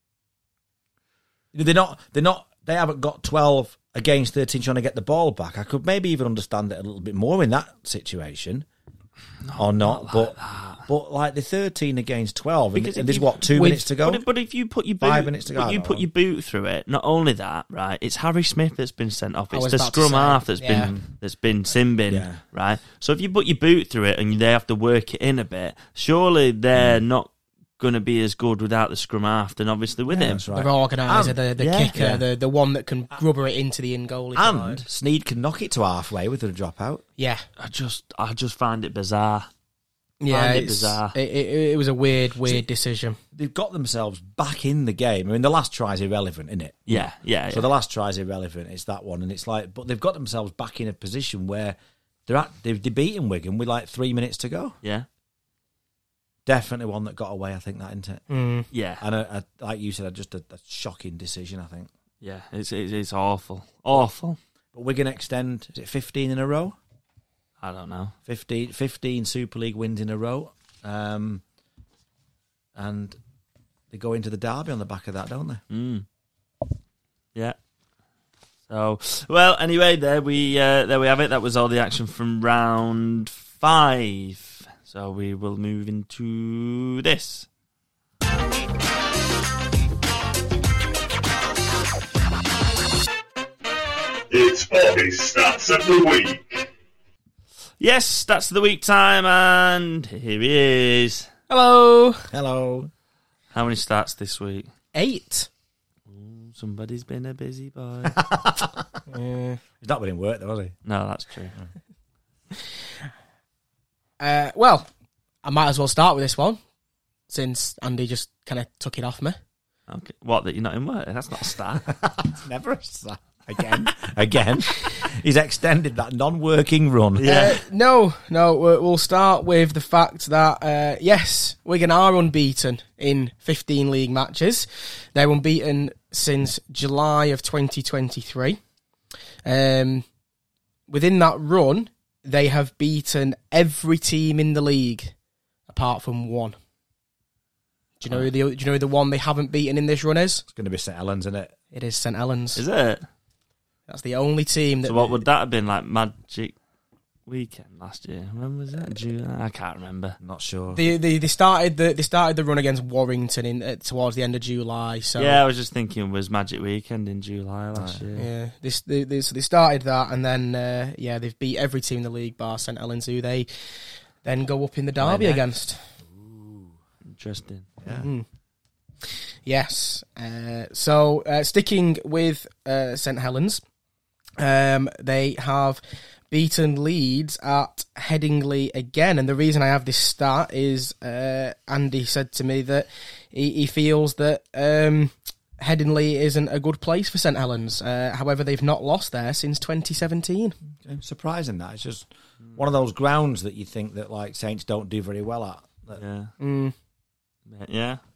They're not. They're not. They haven't got twelve against thirteen trying to get the ball back. I could maybe even understand it a little bit more in that situation, no, or not. not like but that. but like the thirteen against twelve, and, Because and if there's you- what two with- minutes to go. But, but if you put your boot, Five minutes to go, but I you don't put know. your boot through it. Not only that, right? It's Harry Smith that's been sent off. I It's was the about to scrum say, half that's yeah. been that's been sin bin, Yeah. right? So if you put your boot through it and they have to work it in a bit, surely they're Mm. not going to be as good without the scrum half than obviously with Yeah, him. that's right. The organiser, And- the, the yeah, kicker, yeah. the the one that can rubber it into the in goal. if you And like. Sneed can knock it to halfway with a dropout. yeah, I just, I just find it bizarre. yeah, Find it it's- bizarre. It, it, it was a weird, weird decision. They've got themselves back in the game. I mean, the last try is irrelevant, isn't it? Yeah, yeah. So yeah. the last try is irrelevant. It's that one, and it's like, but they've got themselves back in a position where they're at. They've they're beating Wigan with like three minutes to go. yeah, Definitely one that got away. I think that, isn't it? Mm. yeah, And a, a, like you said, a, just a, a shocking decision. I think. yeah. It's, it's it's awful, awful. But Wigan extend. Is it fifteen in a row? I don't know. fifteen, fifteen Super League wins in a row, um, and they go into the derby on the back of that, don't they? Mm. Yeah. So, well, anyway, there we uh, there we have it. That was all the action from round five. So we will move into this. It's Bobby's Stats of the Week. Yes, that's the week time, and here he is. Hello, Hello. How many stats this week? eight. Somebody's been a busy boy. Yeah. He's not been in work though, has he? No, that's true. Uh, well, I might as well start with this one, since Andy just kind of took it off me. Okay. What, that you're not in work? That's not a stat. Never a stat. Again, again. He's extended that non-working run. Uh, no, no, we- we'll start with the fact that, uh, yes, Wigan are unbeaten in fifteen league matches. They're unbeaten since July of twenty twenty-three. Um, within that run, they have beaten every team in the league apart from one. Do you know who the do you know who the one they haven't beaten in this run is? It's going to be St Helens, isn't it? It is St Helens. Is it? That's the only team that. So what would that have been like? Magic Weekend last year? When was that? June? I can't remember. I'm not sure. They, they they started the they started the run against Warrington in uh, towards the end of July. So Yeah, I was just thinking, was Magic Weekend in July last year? yeah, this they, they, so they started that, and then uh, yeah, they've beat every team in the league bar St Helens, who they then go up in the derby next? against. Interesting. Yeah. Mm. Yes. Uh, so uh, sticking with uh, St Helens, um, they have beaten Leeds at Headingley again, and the reason I have this stat is uh, Andy said to me that he, he feels that um, Headingley isn't a good place for St Helens. Uh, however, they've not lost there since twenty seventeen. It's surprising that. It's just one of those grounds that you think that like Saints don't do very well at. That- Yeah. Mm. Yeah.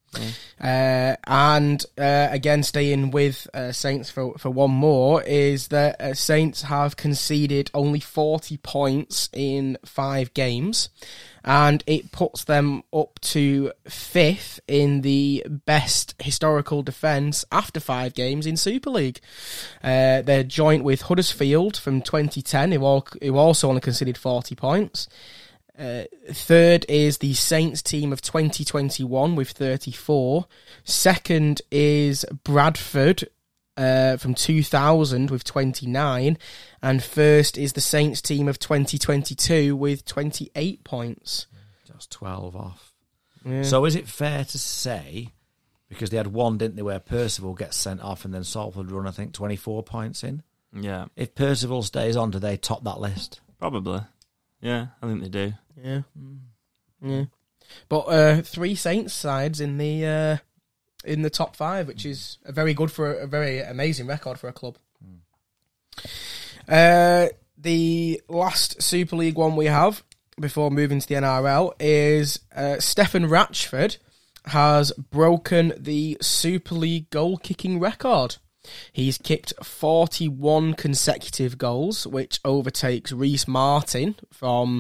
Uh, and uh, again, staying with uh, Saints for, for one more, is that uh, Saints have conceded only forty points in five games, and it puts them up to fifth in the best historical defence after five games in Super League. Uh, they're joint with Huddersfield from twenty ten, who, all, who also only conceded forty points. Uh, third is the Saints team of twenty twenty-one with thirty-four. Second is Bradford uh, from two thousand with twenty-nine. And first is the Saints team of twenty twenty-two with twenty-eight points. Just twelve off. Yeah. So is it fair to say, because they had one, didn't they, where Percival gets sent off and then Salford run, I think, twenty-four points in? Yeah. If Percival stays on, do they top that list? Probably. Yeah, I think they do. Yeah. Yeah. But uh, three Saints sides in the uh, in the top five, which is a very good for a, a very amazing record for a club. Mm. Uh, the last Super League one we have before moving to the N R L is uh, Stefan Ratchford has broken the Super League goal kicking record. He's kicked forty-one consecutive goals, which overtakes Reece Martin from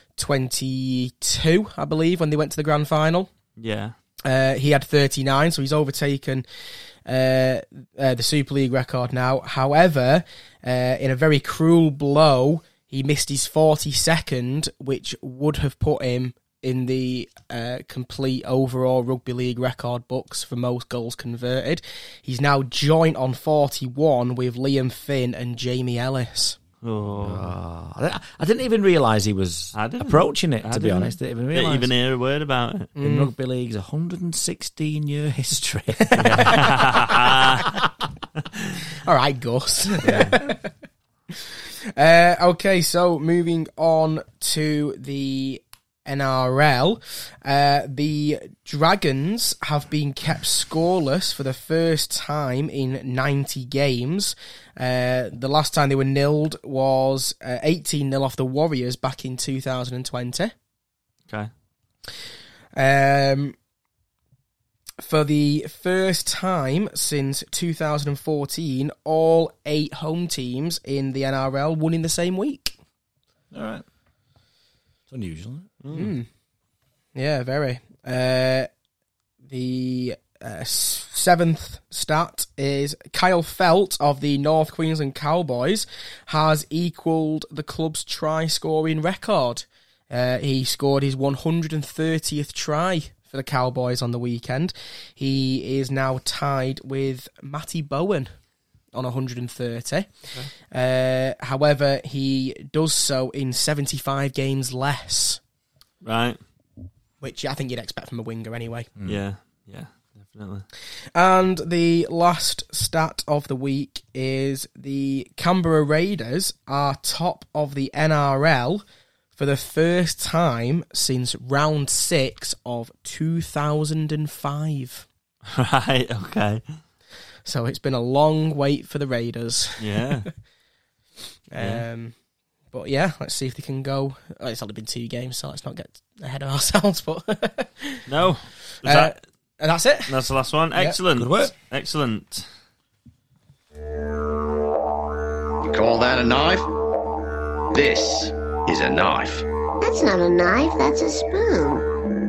twenty-two, I believe, when they went to the grand final. Yeah. Uh, he had thirty-nine, so he's overtaken uh, uh, the Super League record now. However, uh, in a very cruel blow, he missed his forty-second, which would have put him in the uh, complete overall rugby league record books for most goals converted. He's now joint on forty-one with Liam Finn and Jamie Ellis. Oh. Oh, I I didn't even realise he was I didn't. approaching it, I to be didn't. honest. Didn't even Didn't realise. even hear a word about it. In rugby league's one hundred sixteen year history. All right, Gus. uh, okay, so moving on to the N R L, uh, the Dragons have been kept scoreless for the first time in ninety games. Uh, the last time they were nilled was uh, eighteen nil off the Warriors back in two thousand twenty. Okay. Um, for the first time since two thousand fourteen, all eight home teams in the N R L won in the same week. All right. It's unusual. Mm. Yeah, very. Uh, the uh, seventh stat is Kyle Felt of the North Queensland Cowboys has equalled the club's try-scoring record. Uh, he scored his one hundred thirtieth try for the Cowboys on the weekend. He is now tied with Matty Bowen on one hundred thirty. Okay. Uh, however, he does so in seventy-five games less. Right. Which I think you'd expect from a winger anyway. Mm. Yeah, yeah, definitely. And the last stat of the week is the Canberra Raiders are top of the N R L for the first time since round six of two thousand five. Right, okay. So it's been a long wait for the Raiders. Yeah. um, yeah. But yeah, let's see if they can go. Oh, it's only been two games, so let's not get ahead of ourselves. But no. Uh, that, and that's it. That's the last one. Excellent. Good work. Excellent. You call that a knife? This is a knife. That's not a knife, that's a spoon.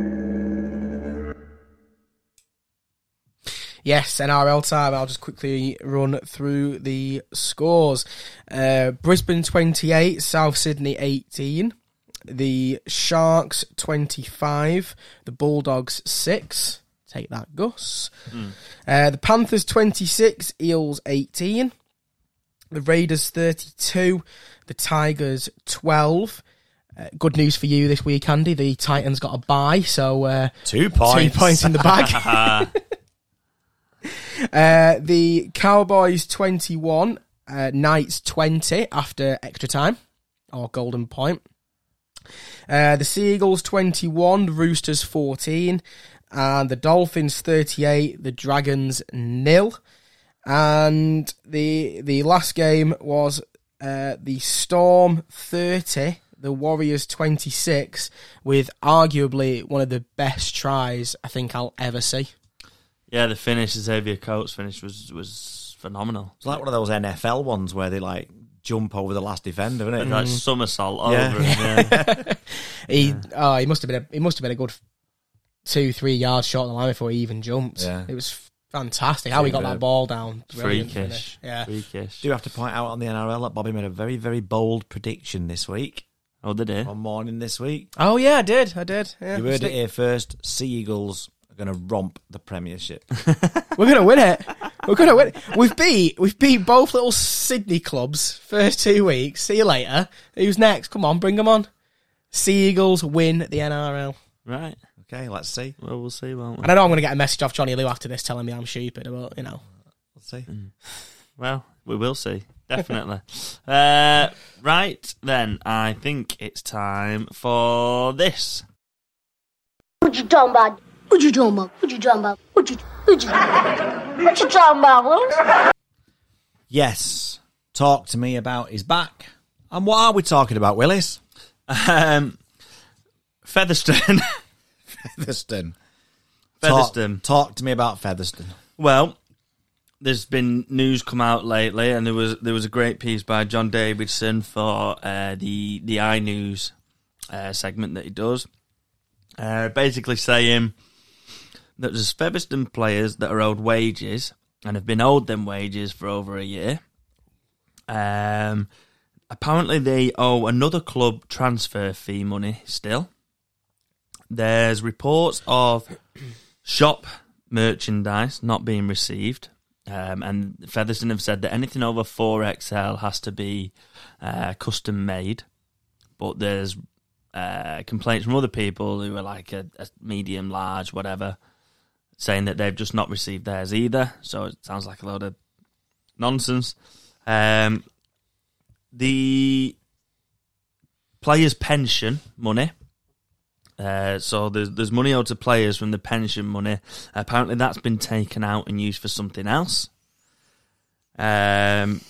Yes, N R L time. I'll just quickly run through the scores. Uh, Brisbane twenty-eight, South Sydney eighteen. The Sharks twenty-five. The Bulldogs six. Take that, Gus. Mm. Uh, the Panthers twenty-six, Eels eighteen. The Raiders thirty-two. The Tigers twelve. Uh, good news for you this week, Andy. The Titans got a bye, so uh, two points. Two points in the bag. Uh, the Cowboys twenty-one, uh, Knights twenty after extra time, or golden point. Uh, the Seagulls twenty-one, the Roosters fourteen, and the Dolphins thirty-eight, the Dragons nil. And the the last game was uh, the Storm thirty, the Warriors twenty-six, with arguably one of the best tries I think I'll ever see. Yeah, the finish, Xavier Coates' finish was was phenomenal. It's like one of those N F L ones where they like jump over the last defender, isn't it? Like somersault Yeah. over him. Yeah. He Yeah. oh, he must have been a, he must have been a good two, three yards short of the line before he even jumped. Yeah. It was fantastic how he got that ball down. Brilliant Freakish. finish. Yeah. Freakish. Do have to point out on the N R L that Bobby made a very, very bold prediction this week. Oh, did he? On morning this week. Oh yeah, I did. I did. Yeah. You heard it here first. Sea Eagles are going to romp the Premiership. We're gonna win it. We're gonna win it. We've beat we've beat both little Sydney clubs first two weeks. See you later. Who's next? Come on, bring them on. Sea Eagles win the N R L. Right. Okay, let's see. Well, we'll see, won't we? And I know I'm gonna get a message off Johnny Lou after this telling me I'm stupid, but you know. Let's see. Well, we will see. Definitely. uh, right, then. I think it's time for this. What you talking about? What you talking about? What you talking about? What you what you what you talking about, Willis? Yes. Talk to me about his back. And what are we talking about, Willis? Um, Featherstone. Featherstone. Featherstone. Talk, talk to me about Featherstone. Well, there's been news come out lately, and there was there was a great piece by John Davidson for uh, the the iNews uh, segment that he does, uh, basically saying that there's Featherstone players that are owed wages and have been owed them wages for over a year. Um, apparently, they owe another club transfer fee money still. There's reports of shop merchandise not being received. Um, and Featherstone have said that anything over four X L has to be uh, custom made. But there's uh, complaints from other people who are like a, a medium, large, whatever, saying that they've just not received theirs either. So it sounds like a load of nonsense. Um, the players' pension money. Uh, so there's there's money owed to players from the pension money. Apparently that's been taken out and used for something else. Um,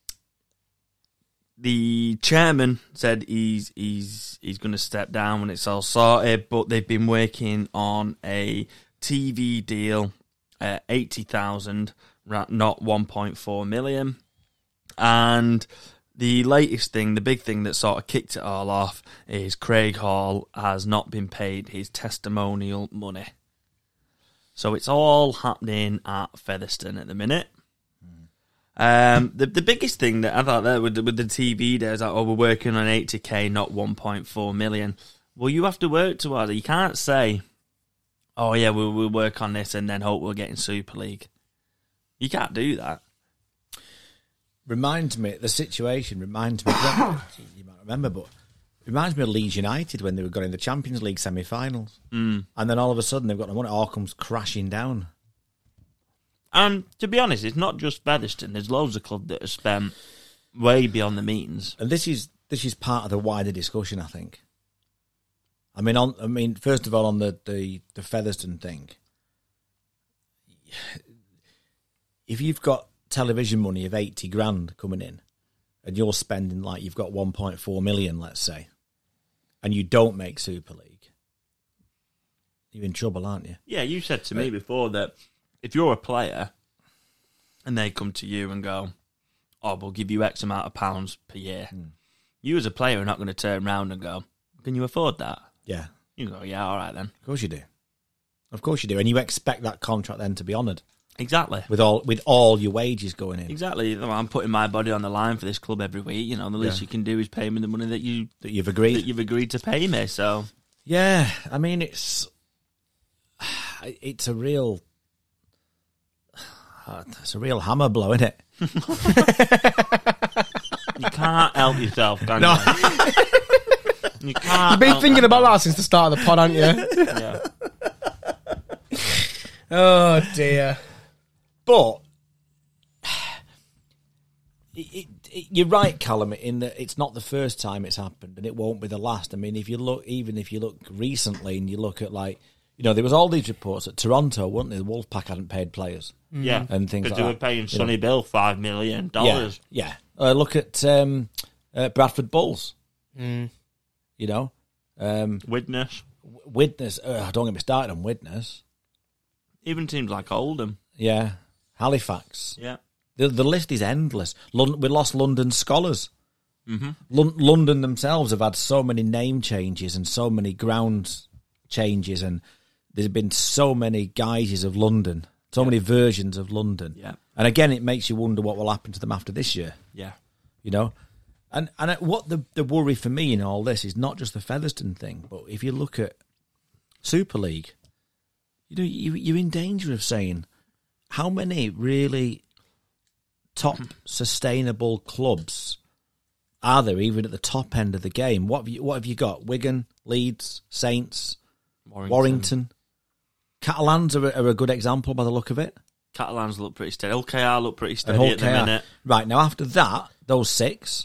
the chairman said he's he's he's going to step down when it's all sorted, but they've been working on a T V deal at eighty thousand, not one point four million, and the latest thing, the big thing that sort of kicked it all off, is Craig Hall has not been paid his testimonial money. So it's all happening at Featherstone at the minute. Mm. Um, the the biggest thing that I thought there with the, with the T V there is like, oh, we're working on eighty k, not one point four million. Well, you have to work towards it. You can't say, oh yeah, we'll, we'll work on this and then hope we'll get in Super League. You can't do that. Reminds me, the situation reminds me, you might remember, but reminds me of Leeds United when they were going in the Champions League semi-finals. Mm. And then all of a sudden they've got the money, it all comes crashing down. And to be honest, it's not just Featherstone. There's loads of clubs that have spent way beyond the means. And this is this is part of the wider discussion, I think. I mean, on I mean, first of all, on the, the, the Featherstone thing, if you've got television money of eighty grand coming in and you're spending like you've got one point four million, let's say, and you don't make Super League, you're in trouble, aren't you? Yeah, you said to me before that if you're a player and they come to you and go, oh, we'll give you X amount of pounds per year, hmm. you as a player are not going to turn around and go, can you afford that? Yeah. You go, yeah, all right then. Of course you do. Of course you do. And you expect that contract then to be honoured. Exactly. With all with all your wages going in. Exactly. I'm putting my body on the line for this club every week. You know, the least yeah. you can do is pay me the money that you that you've agreed that you've agreed to pay me. So yeah, I mean it's it's a real it's a real hammer blow, isn't it? You can't help yourself, can no. you? You can't. You've been thinking about that since the start of the pod, haven't you? Yeah. Oh dear. But it, it, it, you're right, Callum, in that it's not the first time it's happened, and it won't be the last. I mean, if you look, even if you look recently, and you look at like, you know, there was all these reports at Toronto, weren't there? The Wolfpack hadn't paid players, yeah, and things like they that. were paying Sonny you know. Bill five million dollars. Yeah, yeah. Uh, look at um, uh, Bradford Bulls. Mm. You know, um, Widnes. Widnes. Uh, don't get me started on Widnes. Even teams like Oldham. Yeah. Halifax. Yeah. The the list is endless. London, we lost London scholars. Mm-hmm. L- London themselves have had so many name changes and so many ground changes, and there's been so many guises of London, so yeah. many versions of London. Yeah. And again, it makes you wonder what will happen to them after this year. Yeah. You know? And and what the, the worry for me in all this is not just the Featherstone thing, but if you look at Super League, you know, you, you're in danger of saying, how many really top sustainable clubs are there even at the top end of the game? What have you, what have you got? Wigan, Leeds, Saints, Warrington. Warrington. Catalans are a, are a good example by the look of it. Catalans look pretty steady. Hull K R look pretty steady at the minute. Right, now after that, those six,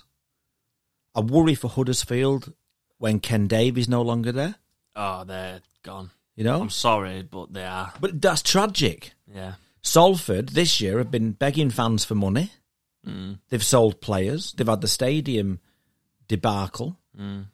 I worry for Huddersfield when Ken Davies no longer there. Oh, they're gone. You know? I'm sorry, but they are. But that's tragic. Yeah. Salford this year have been begging fans for money. Mm. They've sold players. They've had the stadium debacle. Mm.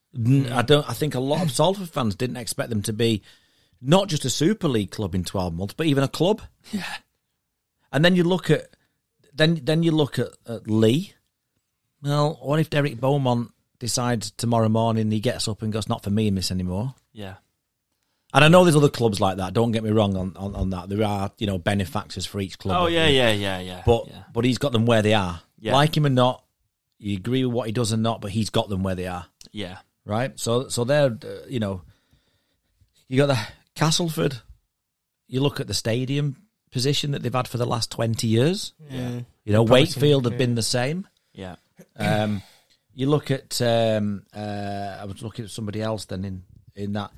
I don't. I think a lot of Salford fans didn't expect them to be not just a Super League club in twelve months, but even a club. Yeah. And then you look at then then you look at, at Lee. Well, what if Derek Beaumont decides tomorrow morning he gets up and goes, "Not for me in this anymore"? Yeah. And I know there's other clubs like that. Don't get me wrong on, on, on that. There are, you know, benefactors for each club. Oh yeah, yeah, yeah, yeah. But yeah. but he's got them where they are. Yeah. Like him or not, you agree with what he does or not, but he's got them where they are. Yeah. Right. So so they're uh, you know, you got the Castleford. You look at the stadium position that they've had for the last twenty years. Yeah. You know, Probably Wakefield some- have been the same. Yeah. Um, you look at um, uh, I was looking at somebody else then in, in that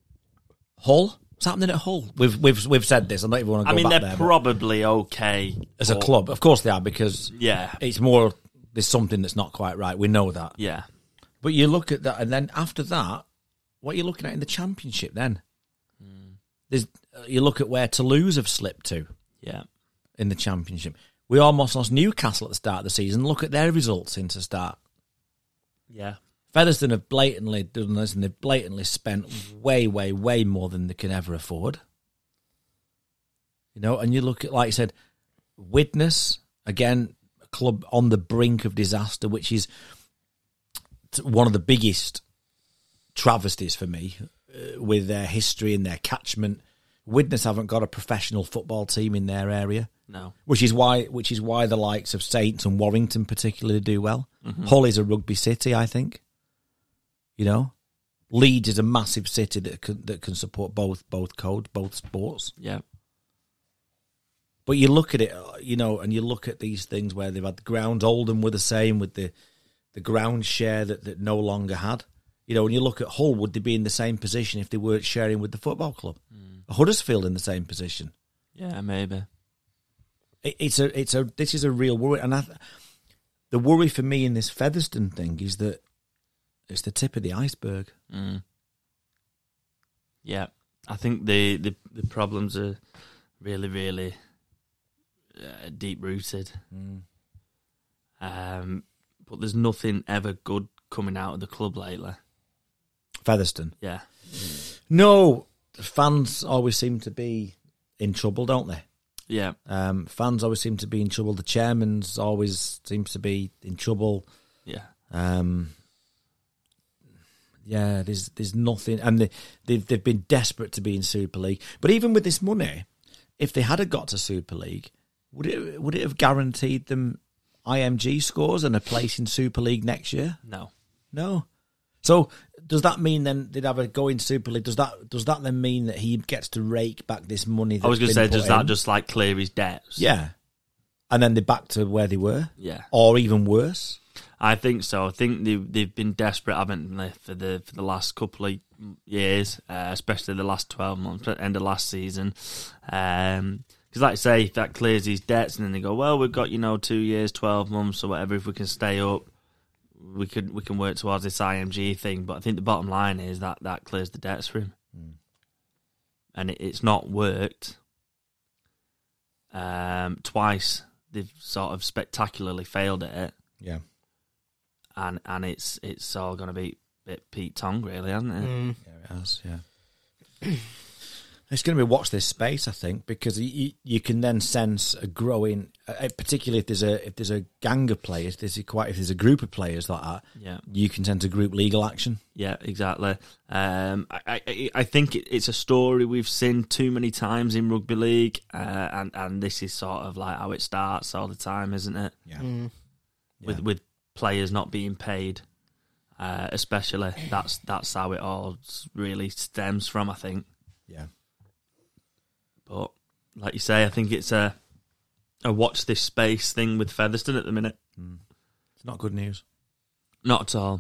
Hull. What's happening at Hull? We've we've we've said this. I don't even want to go I mean, back they're there. but probably okay as a but- club, of course they are, because Yeah. it's more. There's something that's not quite right. We know that. Yeah. But you look at that, and then after that, what are you looking at in the Championship? Then there's uh, you look at where Toulouse have slipped to Yeah. in the Championship. We almost lost Newcastle at the start of the season. Look at their results since the start. Yeah. Featherstone have blatantly done this, and they've blatantly spent way, way, way more than they can ever afford. You know, and you look at, like I said, Widnes, again, a club on the brink of disaster, which is t- one of the biggest travesties for me, uh, with their history and their catchment. Widnes haven't got a professional football team in their area. No. Which is why which is why the likes of Saints and Warrington particularly do well. Mm-hmm. Hull is a rugby city, I think. You know? Leeds is a massive city that can, that can support both both codes, both sports. Yeah. But you look at it, you know, and you look at these things where they've had the grounds. Oldham were the same with the the ground share that, that no longer had. You know, when you look at Hull, would they be in the same position if they weren't sharing with the football club? Mm. Huddersfield in the same position. Yeah, maybe. It, it's a, it's a, this is a real worry, and I, the worry for me in this Featherstone thing is that it's the tip of the iceberg. Mm. Yeah, I think the, the, the problems are really, really uh, deep rooted. Mm. Um, but there's nothing ever good coming out of the club lately. Featherstone. Yeah. No, fans always seem to be in trouble, don't they? Yeah. Um, fans always seem to be in trouble. The chairman's always seems to be in trouble. Yeah. Um, yeah, there's there's nothing, and they, they've they've been desperate to be in Super League. But even with this money, if they had got to Super League, would it would it have guaranteed them I M G scores and a place in Super League next year? No. No. So does that mean then they'd have a go in Super League? Does that does that then mean that he gets to rake back this money? I was going to say, does in? that just like clear his debts? Yeah. And then they're back to where they were? Yeah. Or even worse? I think so. I think they they've been desperate, haven't they, for the for the last couple of years, uh, especially the last twelve months, end of last season. Um, because, like I say, if that clears his debts, and then they go, well, we've got, you know, two years, twelve months, or whatever. If we can stay up, we could we can work towards this I M G thing. But I think the bottom line is that that clears the debts for him, mm. and it, it's not worked. Um, twice they've sort of spectacularly failed at it. Yeah. And and it's it's all going to be a bit Pete Tong, really, hasn't it? Mm. Yeah, it has, yeah. It's going to be watch this space, I think, because you, you can then sense a growing, uh, particularly if there's a if there's a gang of players, if there's a quite if there's a group of players like that. Yeah, you can tend to group legal action. Yeah, exactly. Um, I, I I think it's a story we've seen too many times in rugby league, uh, and and this is sort of like how it starts all the time, isn't it? Yeah, mm. with yeah. with players not being paid, uh, especially that's that's how it all really stems from, I think. Yeah. But like you say, I think it's a a watch this space thing with Featherstone at the minute. Mm. It's not good news. Not at all.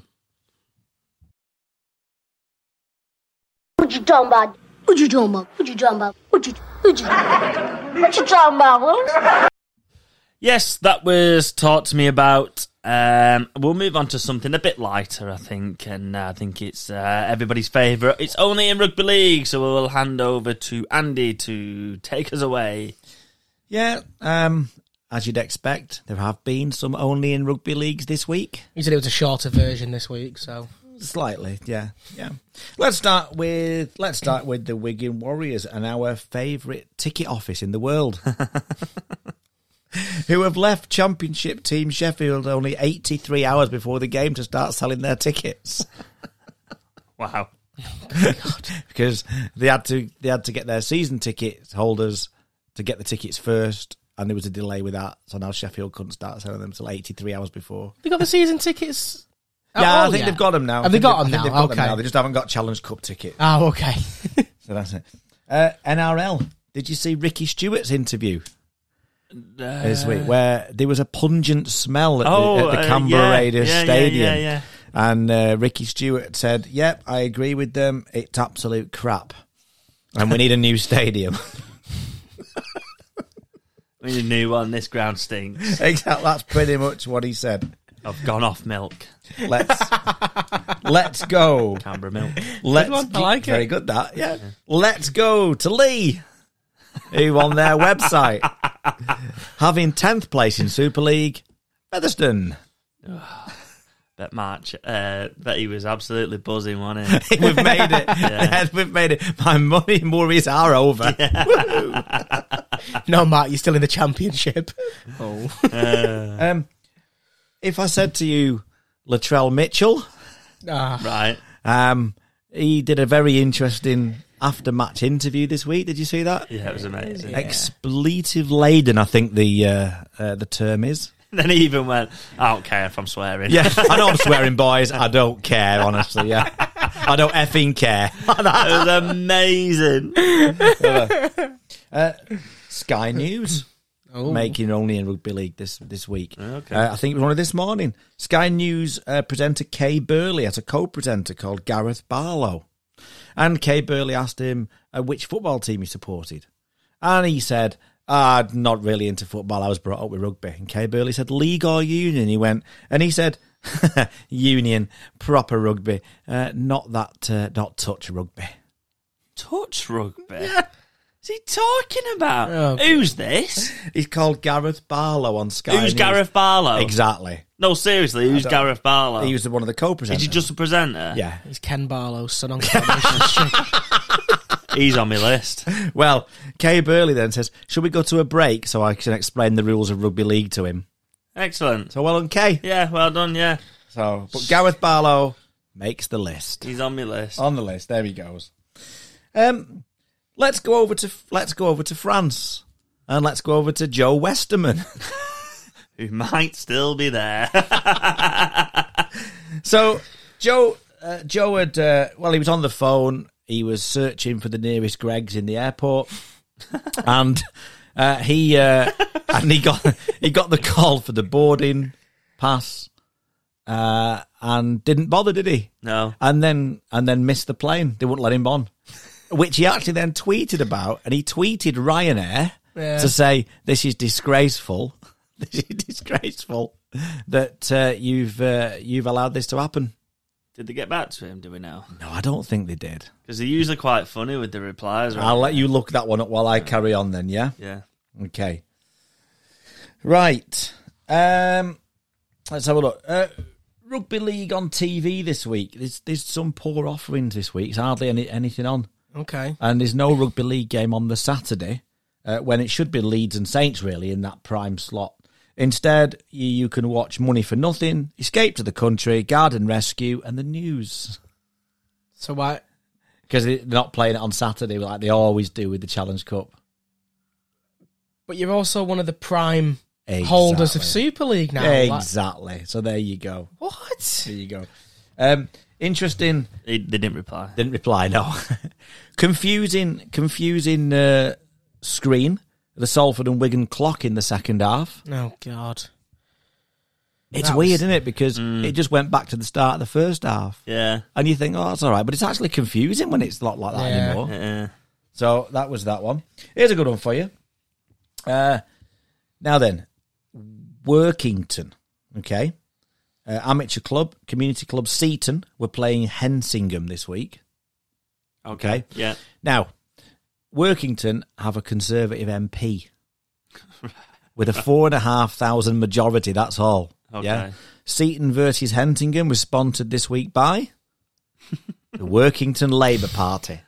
What you talking about? What you talking about? What you talking about? What you what you what you talking about? What? Yes, that was Talk to Me About. Um, we'll move on to something a bit lighter, I think, and uh, I think it's uh, everybody's favourite. It's only in rugby league, so we'll hand over to Andy to take us away. Yeah, um, as you'd expect, there have been some only in rugby leagues this week. You said it was a shorter version this week, so slightly, yeah, yeah. Let's start with let's start with the Wigan Warriors and our favourite ticket office in the world. Who have left Championship team Sheffield only eighty-three hours before the game to start selling their tickets. Wow. Because they had to they had to get their season ticket holders to get the tickets first, and there was a delay with that, so now Sheffield couldn't start selling them until eighty-three hours before. They got the season tickets? Yeah, oh, I think yeah. they've got them now. Have they got them I think now? they've got Okay. them now. They just haven't got Challenge Cup ticket. Oh, okay. So that's it. Uh, N R L. Did you see Ricky Stewart's interview Uh, this week, where there was a pungent smell at oh, the, at the uh, Canberra yeah, Raiders yeah, Stadium? Yeah, yeah, yeah. And uh, Ricky Stewart said, "Yep, I agree with them. It's absolute crap, and we need a new stadium." We need a new one. This ground stinks. Exactly. That's pretty much what he said. I've gone off milk. Let's let's go. Canberra milk. Let's Good one, I like it. Very good. That yeah. Let's go to Lee, who on their website having tenth place in Super League, Featherstone. That match, uh, that he was absolutely buzzing, wasn't he? We've made it. Yeah. We've made it. My money and worries are over. Yeah. No, Matt, you're still in the Championship. Oh. Uh, Um, if I said to you, Latrell Mitchell, Ah. right. um, he did a very interesting after-match interview this week. Did you see that? Yeah, it was amazing. Expletive laden, I think the uh, uh, the term is. Then he even went, I don't care if I'm swearing. Yeah, I know I'm swearing, boys. I don't care, honestly. Yeah, I don't effing care. It was amazing. uh, Sky News Oh. making only in rugby league this this week. Okay. Uh, I think it was one of this morning. Sky News uh, presenter Kay Burley has a co-presenter called Gareth Barlow, and Kay Burley asked him uh, which football team he supported, and he said, "Ah, not really into football. I was brought up with rugby." And Kay Burley said, "League or Union?" He went, and he said, "Union, proper rugby, uh, not that, uh, not touch rugby." Touch rugby? Yeah. What's he talking about? Oh, Who's this? He's called Gareth Barlow on Sky Who's News. Gareth Barlow? Exactly. No, seriously, who's don't- Gareth Barlow? He was one of the co-presenters. Is he just a presenter? Yeah. He's Ken Barlow's son on Coronation Street. He's on my list. Well, Kay Burley then says, "Should we go to a break so I can explain the rules of rugby league to him?" Excellent. So well done, Kay. Yeah, well done, yeah. So, but Gareth Barlow makes the list. He's on my list. On the list, there he goes. Um, let's go over to let's go over to France, and let's go over to Joe Westerman. Who might still be there. So Joe, uh, Joe had uh, well, he was on the phone. He was searching for the nearest Greggs in the airport, and uh, he uh, and he got he got the call for the boarding pass, uh, and didn't bother, did he? No. And then and then missed the plane. They wouldn't let him on, which he actually then tweeted about, and he tweeted Ryanair Yeah. to say, "This is disgraceful. This is disgraceful that uh, you've uh, you've allowed this to happen." Did they get back to him, do we know? No, I don't think they did. Because they're usually quite funny with the replies. Right? I'll let you look that one up while I carry on then, yeah? Yeah. Okay. Right. Um, let's have a look. Uh, Rugby League on T V this week. There's there's some poor offerings this week. There's hardly any, anything on. Okay. And there's no rugby league game on the Saturday, uh, when it should be Leeds and Saints, really, in that prime slot. Instead, you, you can watch Money for Nothing, Escape to the Country, Garden Rescue, and the news. So why? Because they're not playing it on Saturday like they always do with the Challenge Cup. But you're also one of the prime Exactly. holders of Super League now. Exactly. So there you go. What? There you go. Um, interesting. They, they didn't reply. Didn't reply, no. confusing confusing uh, screen. The Salford and Wigan clock in the second half. Oh, God. It's That weird, was- isn't it? Because Mm. it just went back to the start of the first half. Yeah. And you think, oh, that's all right. But it's actually confusing when it's not like that Yeah. anymore. Yeah. So that was that one. Here's a good one for you. Uh, now then, Workington, okay? Uh, amateur club, community club Seaton were playing Hensingham this week. Okay? Yeah. Now, Workington have a Conservative M P with a four and a half thousand majority, that's all. Okay. Yeah. Seaton versus Hensingham was sponsored this week by the Workington Labour Party.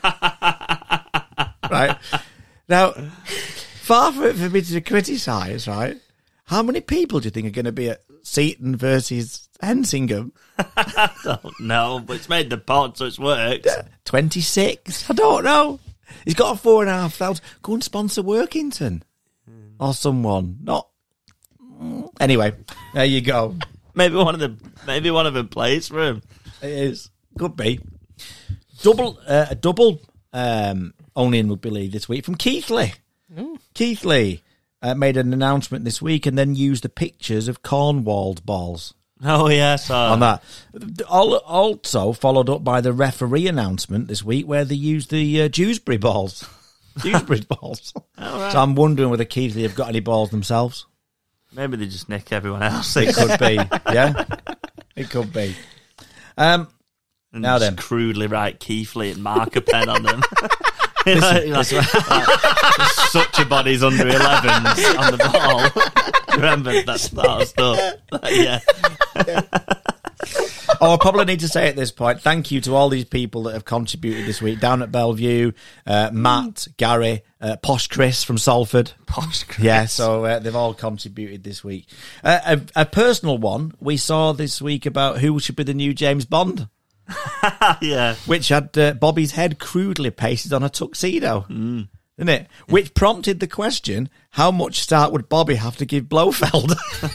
Right? Now, far from it for me to criticise, right? How many people do you think are going to be at Seaton versus Hensingham? I don't know, but it's made the pod, so it's worked. twenty-six? I don't know. He's got a four and a half thousand. Go and sponsor Workington. Or someone. Not. Anyway, there you go. Maybe one of the maybe one of them plays for him. It is. Could be. Double, uh, a double, um, only in rugby league this week from Keithley. Mm. Keithley uh, made an announcement this week and then used the pictures of Cornwall balls Oh yeah, so on that. Al- Also followed up by the referee announcement this week where they used the uh, Dewsbury balls. Dewsbury balls. right. So I'm wondering whether Keithley have got any balls themselves. maybe they just nick everyone else. It could be, yeah. It could be. Um, and Now just then. crudely write Keithley and mark a pen on them. You know, like, like, such a body's under elevens on the ball. Remember that sort of stuff? Like, yeah. Oh, I probably need to say at this point, thank you to all these people that have contributed this week. Down at Bellevue, uh, Matt, Gary, uh, Posh Chris from Salford. Posh Chris. Yeah, so uh, they've all contributed this week. Uh, a, a personal one we saw this week about who should be the new James Bond, Yeah. which had uh, Bobby's head crudely pasted on a tuxedo. Mm. Isn't it? Which prompted the question, how much start would Bobby have to give Blofeld?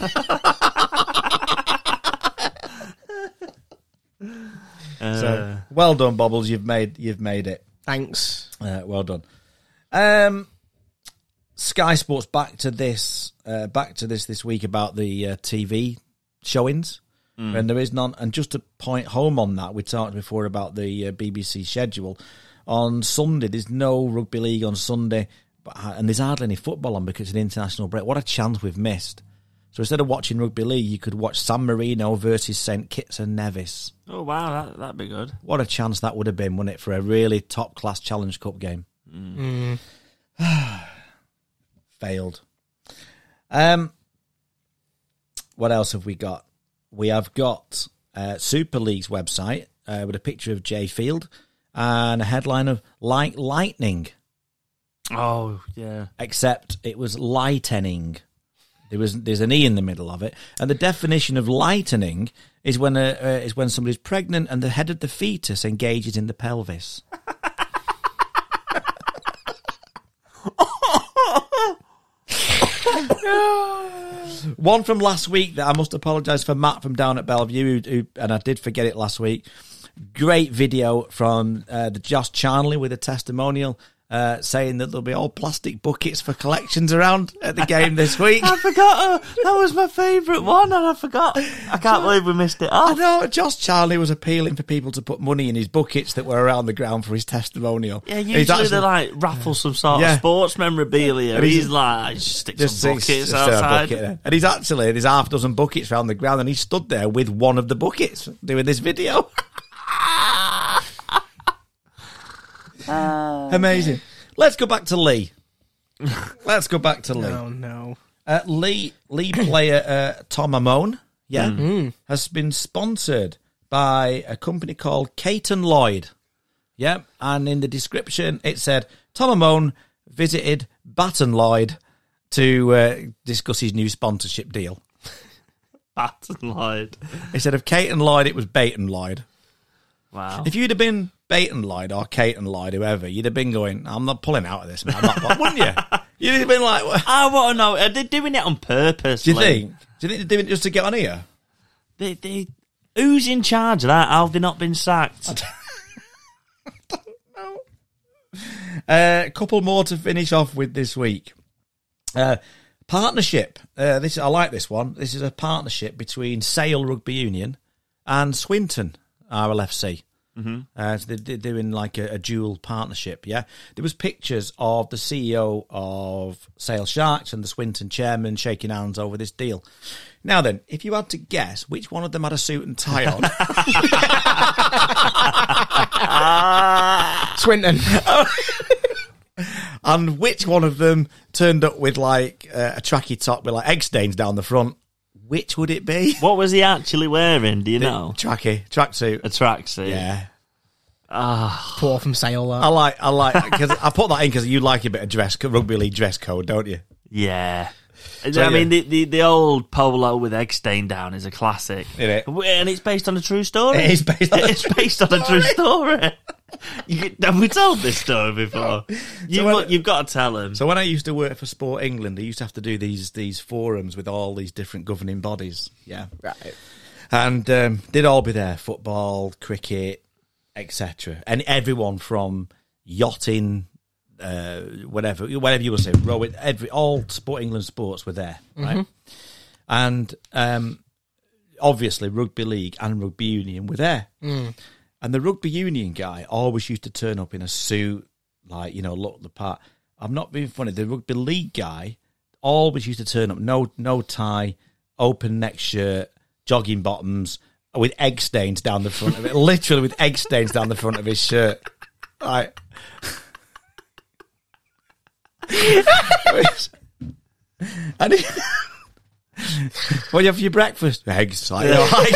Uh, So, well done, Bobbles. You've made you've made it. Thanks. Uh, well done. Um, Sky Sports back to this uh, back to this this week about the uh, T V showings, Mm. and there is none. And just to point home on that, we talked before about the uh, B B C schedule. On Sunday, there's no rugby league on Sunday, but and there's hardly any football on because it's an international break. What a chance we've missed! So instead of watching rugby league, you could watch San Marino versus Saint Kitts and Nevis. oh wow, that that'd be good. What a chance that would have been, wouldn't it, for a really top-class Challenge Cup game? Mm. Failed. Um, what else have we got? We have got uh, Super League's website uh, with a picture of Jay Field and a headline of "Like Lightning," Oh yeah. except it was lightening. There was there's an e in the middle of it, and the definition of lightening is when a, uh, is when somebody's pregnant and the head of the fetus engages in the pelvis. One from last week that I must apologise for Matt from down at Bellevue, who, who, and I did forget it last week. Great video from uh, the Josh Charnley with a testimonial uh, saying that there'll be all plastic buckets for collections around at the game this week. I forgot. Uh, that was my favourite one, and I forgot. I can't believe we missed it I off. know, Josh Charnley was appealing for people to put money in his buckets that were around the ground for his testimonial. Yeah, He's usually actually- they like raffle some sort Yeah. of sports memorabilia. And he's- He's like, just stick Just some six- buckets just a outside. bucket there. And he's actually, there's half a dozen buckets around the ground, and he stood there with one of the buckets doing this video. Amazing. Let's go back to Lee. Let's go back to Lee. Oh, no. Uh, Lee Lee player uh, Tom Amone, yeah, Mm. has been sponsored by a company called Caton Lloyd. Yeah, and in the description it said, Tom Amone visited Baton Lloyd to uh, discuss his new sponsorship deal. Baton Lloyd. Instead of Kate and Lloyd, it was Bait and Lloyd. Wow. If you'd have been Bait and Lloyd or Kate and Lloyd, whoever, you'd have been going, I'm not pulling out of this, man. I'm not, wouldn't you? You'd have been like, well, I want to know, are they doing it on purpose? do you like, think? Do you think they're doing it just to get on here? They, they, who's in charge of that? How have they not been sacked? A uh, couple more to finish off with this week. Uh, partnership. Uh, this I like this one. This is a partnership between Sale Rugby Union and Swinton R L F C. Mm-hmm. Uh, so they're doing like a, a dual partnership. Yeah, there was pictures of the C E O of Sale Sharks and the Swinton chairman shaking hands over this deal. Now then, if you had to guess which one of them had a suit and tie on, Swinton. And which one of them turned up with like uh, a tracky top with like egg stains down the front, which would it be? What was he actually wearing? Do you know? Tracky, tracksuit. A tracksuit. Yeah. Ah, Poor from Sale. That. I like, I like, because I put that in because you like a bit of dress, rugby league dress code, don't you? yeah. So, I mean, yeah. the, the the old polo with egg stain down is a classic, Isn't it? and it's based on a true story. It is based on a it's based on a true story. You, have we told this story before? You, So when- you've got to tell him. So when I used to work for Sport England, I used to have to do these these forums with all these different governing bodies. Yeah, Right. and um, they'd all be there: football, cricket, et cetera, and everyone from yachting, uh, whatever, whatever you will say, rowing, every all Sport England sports were there, right? Mm-hmm. And um, obviously, rugby league and rugby union were there. Mm. And the rugby union guy always used to turn up in a suit, like, you know, look the part. I'm not being funny. The rugby league guy always used to turn up, no no tie, open neck shirt, jogging bottoms, with egg stains down the front of it. Literally with egg stains down the front of his shirt. Like, and he, what do you have for your breakfast? Eggs. Like, you know, like,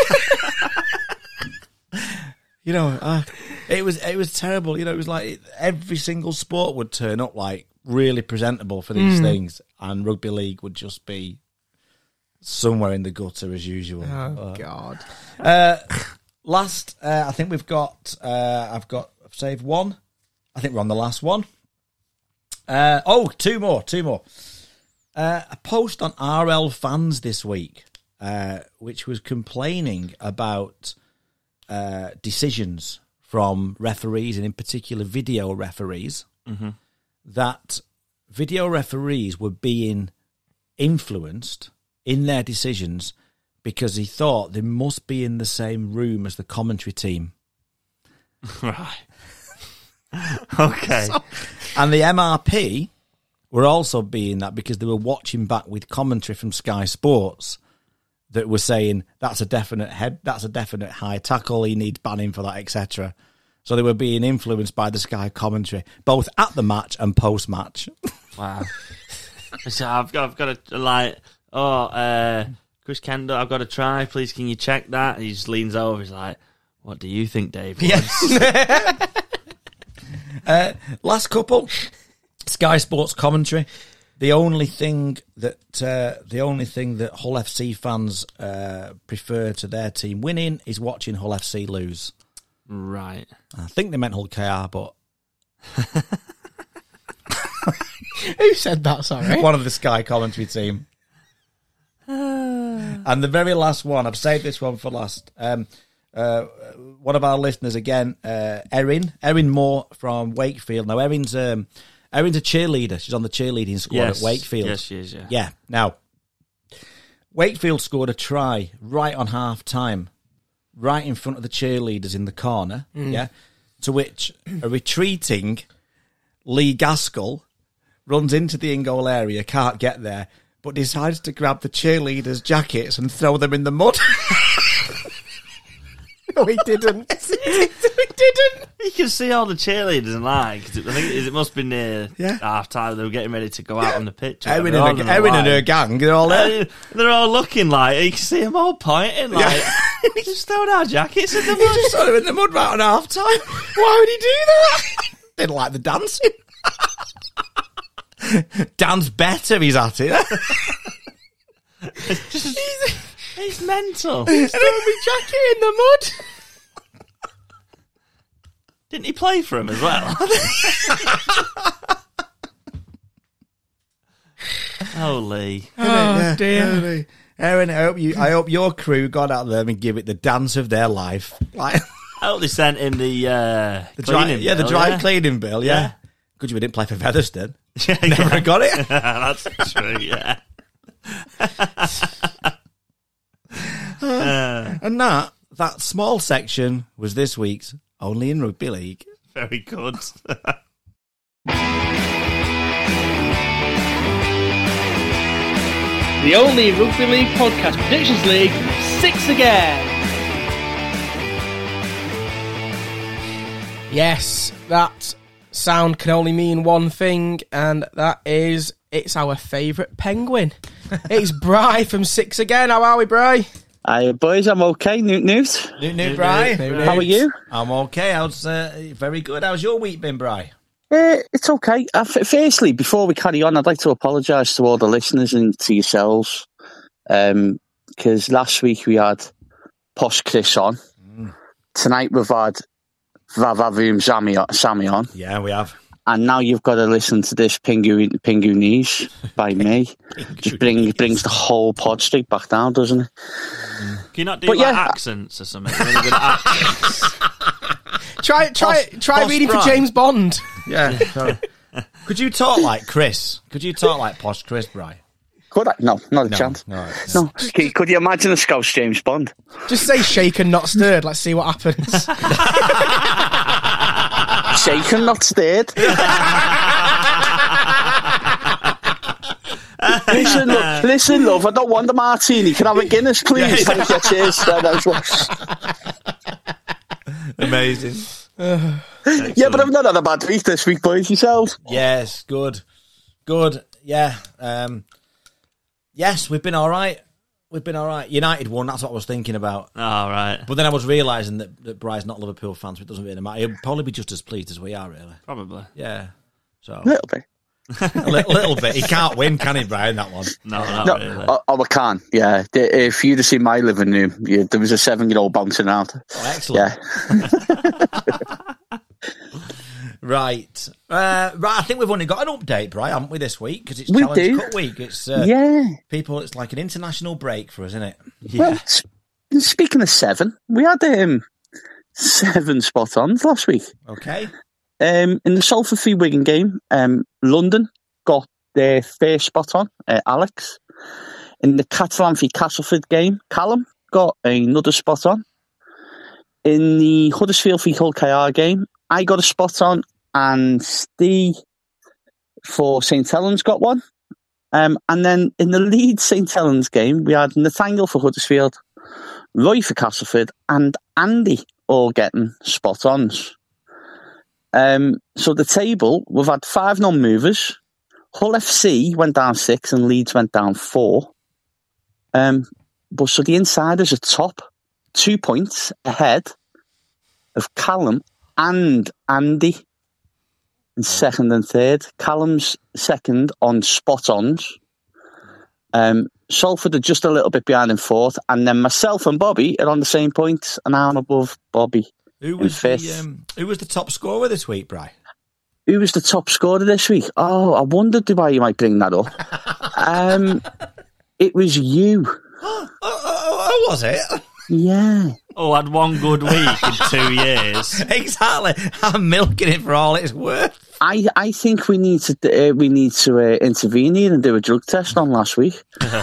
you know, uh, it was it was terrible. You know, it was like every single sport would turn up like really presentable for these mm. things, and rugby league would just be somewhere in the gutter as usual. Oh uh, God! Uh, last, uh, I think we've got. Uh, I've got I've saved one. I think we're on the last one. Uh, oh, two more, two more. Uh, a post on R L Fans this week, uh, which was complaining about uh, decisions from referees, and in particular video referees, mm-hmm. that video referees were being influenced in their decisions because he thought they must be in the same room as the commentary team. Right. Okay. So, and the M R P were also being that because they were watching back with commentary from Sky Sports that were saying that's a definite head, that's a definite high tackle, he needs banning for that, et cetera. So they were being influenced by the Sky commentary, both at the match and post-match. Wow. So I've got, I've got to, like, oh, uh, Chris Kendall, I've got to try, please can you check that? He just leans over, he's like, what do you think, Dave? Yes. uh, last couple, Sky Sports commentary. The only thing that uh, the only thing that Hull F C fans uh, prefer to their team winning is watching Hull F C lose. Right. I think they meant Hull K R, but who said that? Sorry, one of the Sky commentary team. And the very last one, I've saved this one for last. Um, uh, one of our listeners again, uh, Erin, Erin Moore from Wakefield. Now, Erin's um, Erin's a cheerleader. She's on the cheerleading squad yes. at Wakefield. Yes, she is. Yeah. Yeah. Now, Wakefield scored a try right on half time, right in front of the cheerleaders in the corner. Mm. Yeah. To which a retreating Lee Gaskell runs into the in-goal area, can't get there, but decides to grab the cheerleaders' jackets and throw them in the mud. No, he didn't. he didn't. You can see all the cheerleaders and like. I think it, is, it must be near Yeah. half time. They were getting ready to go out on the pitch. or Erin whatever, all and, in her, a Erin and her line. gang, they're all there. And they're all looking like you can see them all pointing like Yeah. just throwing our jackets in the He mud. just saw him in the mud right on half time. Why would he do that? Didn't like the dancing. Dance better, he's at it. Just, he's mental. He's throwing my jacket in the mud. Didn't he play for him as well? Holy. Oh, dear. Erin, I hope you. I hope your crew got out there and give it the dance of their life. Like I hope they sent him the uh, the dry, cleaning yeah, the bill, dry yeah. cleaning bill. Yeah, Yeah. good. You didn't play for Featherstone. Yeah, Never yeah. got it. That's true, yeah. Uh, And that that small section was this week's Only in Rugby League. very good. The Only Rugby League Podcast Predictions League, six again. Yes, that sound can only mean one thing, and that is it's our favourite penguin. It's Bry from Six Again. How are we, Bry? Hi, boys. I'm okay. Newt, Newt. Newt, Newt, Bry. How are you? I'm okay. How's uh, very good. How's your week been, Bry? Uh, it's okay. Uh, f- firstly, before we carry on, I'd like to apologise to all the listeners and to yourselves, because last week we had Posh Chris on. Mm. Tonight we've had Vavavoom Sammy, Sammy on. Yeah, we have. And now you've got to listen to this Pingu Pingunese by me. Just bring, brings the whole pod straight back down, doesn't it? Can you not do But like yeah. accents or something? Really good accents. Try, try, Posh- try Posh reading Bry. for James Bond. Yeah. sorry. Could you talk like Chris? Could you talk like Posh Chris, Bry? Could I? No, not a No, chance. no. No. Could could you imagine a Scouse James Bond? Just say shaken, not stirred. Let's see what happens. Shaken, not stirred. listen, lo- listen, love. I don't want a martini. Can I have a Guinness, please? Yeah. Thank you. Cheers. That was what- Amazing. yeah, but I've not had a bad week this week, boys. Yourselves? Yes, good. Good. Yeah. Um, yes, we've been all right. We've been all right. United won. That's what I was thinking about. All right. But then I was realising that, that Bry's not a Liverpool fan, so it doesn't really matter. He'll probably be just as pleased as we are, really. Probably. Yeah. So A little bit. a li- little bit. He can't win, can he, Brian? That one. No, not No, really. oh, oh, I can. Yeah, The- if you'd have seen my living room, yeah, there was a seven-year-old bouncing around. Oh, excellent. Yeah. Right. Uh, right. I think we've only got an update, Brian, haven't we, this week? Because it's We Challenge do. Cup week. It's uh, yeah. people. It's like an international break for us, isn't it? Well, s- speaking of seven, we had um, seven spot-ons last week. Okay. Um, in the Salford v Wigan game, um, London got their first spot on, uh, Alex. In the Catalan v Castleford game, Callum got another spot on. In the Huddersfield v Hull K R game, I got a spot on, and Steve for Saint Helens got one. Um, and then in the Leeds Saint Helens game, we had Nathaniel for Huddersfield, Roy for Castleford, and Andy all getting spot ons. Um, so the table, we've had five non-movers. Hull F C went down six and Leeds went down four. Um, but so the insiders are top, two points ahead of Callum and Andy in second and third. Callum's second on spot-ons. Um, Salford are just a little bit behind in fourth, and then myself and Bobby are on the same point, and I'm above Bobby. Who in was the fifth. um, Who was the top scorer this week, Bri? Who was the top scorer this week? Oh, I wondered why you might bring that up. um, it was you. Oh, oh, oh, was it? Yeah. Oh, had one good week in two years. Exactly. I'm milking it for all it's worth. I, I think we need to uh, we need to uh, intervene here and do a drug test on last week.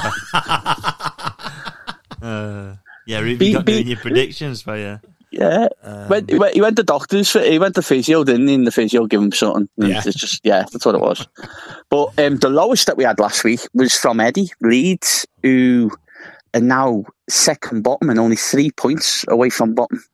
uh, yeah, Ruby Be- got be- doing your predictions for you. Yeah, Um, went, he, went, he went to doctors. For, he went to physio, didn't he? And the physio gave him something. And Yeah. It's just yeah, that's what it was. But um, the lowest that we had last week was from Eddie Leeds, who are now second bottom and only three points away from bottom.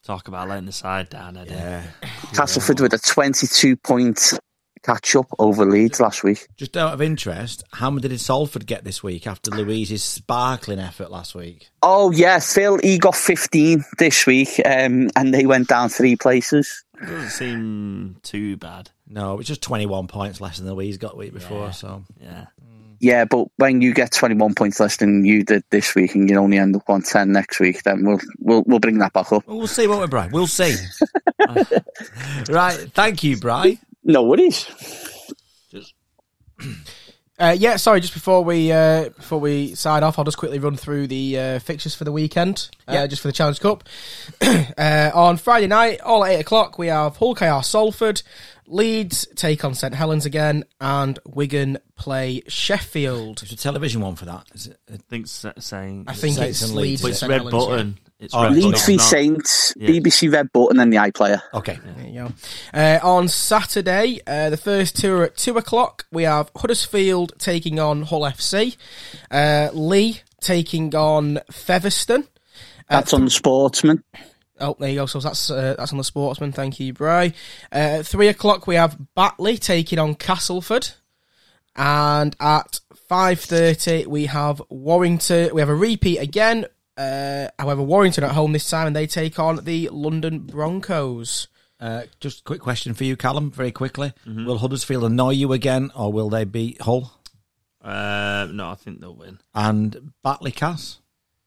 Talk about letting the side down, I Yeah. Castleford with a twenty-two point catch up over Leeds last week. Just out of interest, how many did Salford get this week after Louise's sparkling effort last week? Oh, yeah, Phil, he got fifteen this week, um, and they went down three places. Doesn't seem too bad. No, it's just twenty-one points less than Louise got the week before, yeah. so... Yeah. Yeah, but when you get twenty-one points less than you did this week and you only end up on ten next week, then we'll we'll we'll bring that back up. Well, we'll see, won't we, Bri? We'll see. Right, thank you, Bri. No worries. Just... Uh, yeah, sorry. Just before we uh, before we sign off, I'll just quickly run through the uh, fixtures for the weekend. Yeah, uh, just for the Challenge Cup. uh, on Friday night, all at eight o'clock, we have Hull K R Salford, Leeds take on St Helens again, and Wigan play Sheffield. There's a television one for that. Is it? I think so, saying. I think Saints it's and Leeds. But it's St Red Helens, Button. yeah. It's Oh, Red Leeds Button, v not- Saints, Yeah. B B C Red Button, and the iPlayer. Okay. There you go. Uh, on Saturday, uh, the first two are at two o'clock. We have Huddersfield taking on Hull F C. Uh, Lee taking on Featherstone. Uh, That's on the Sportsman. Oh, there you go. So that's uh, that's on the Sportsman. Thank you, Bri. Uh, at three o'clock, we have Batley taking on Castleford. And at five thirty, we have Warrington. We have a repeat again. Uh, however, Warrington at home this time, and they take on the London Broncos. Uh, just a quick question for you, Callum, very quickly. Mm-hmm. Will Huddersfield annoy you again, or will they beat Hull? Uh, no, I think they'll win. And Batley Cass?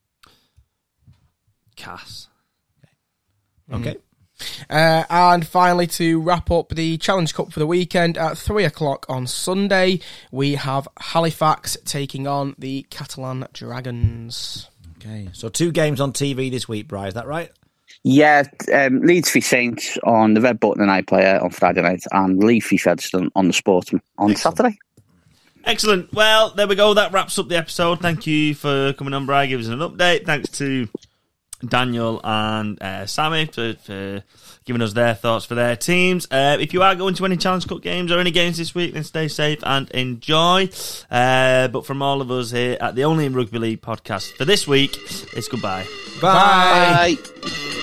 Cass. Okay. Uh, and finally, to wrap up the Challenge Cup for the weekend, at three o'clock on Sunday, we have Halifax taking on the Catalan Dragons. Okay, so two games on T V this week, Bri, is that right? Yeah, um, Leeds v Saints on the Red Button and iPlayer on Friday night, and Leeds v Featherstone on the Sportsman on Excellent. Saturday. Excellent. Well, there we go. That wraps up the episode. Thank you for coming on, Bri. Give us an update. Thanks to Daniel and uh, Sammy for, for giving us their thoughts for their teams. Uh, if you are going to any Challenge Cup games or any games this week, then stay safe and enjoy. Uh, but from all of us here at the Only in Rugby League podcast for this week, it's goodbye. Bye. Bye.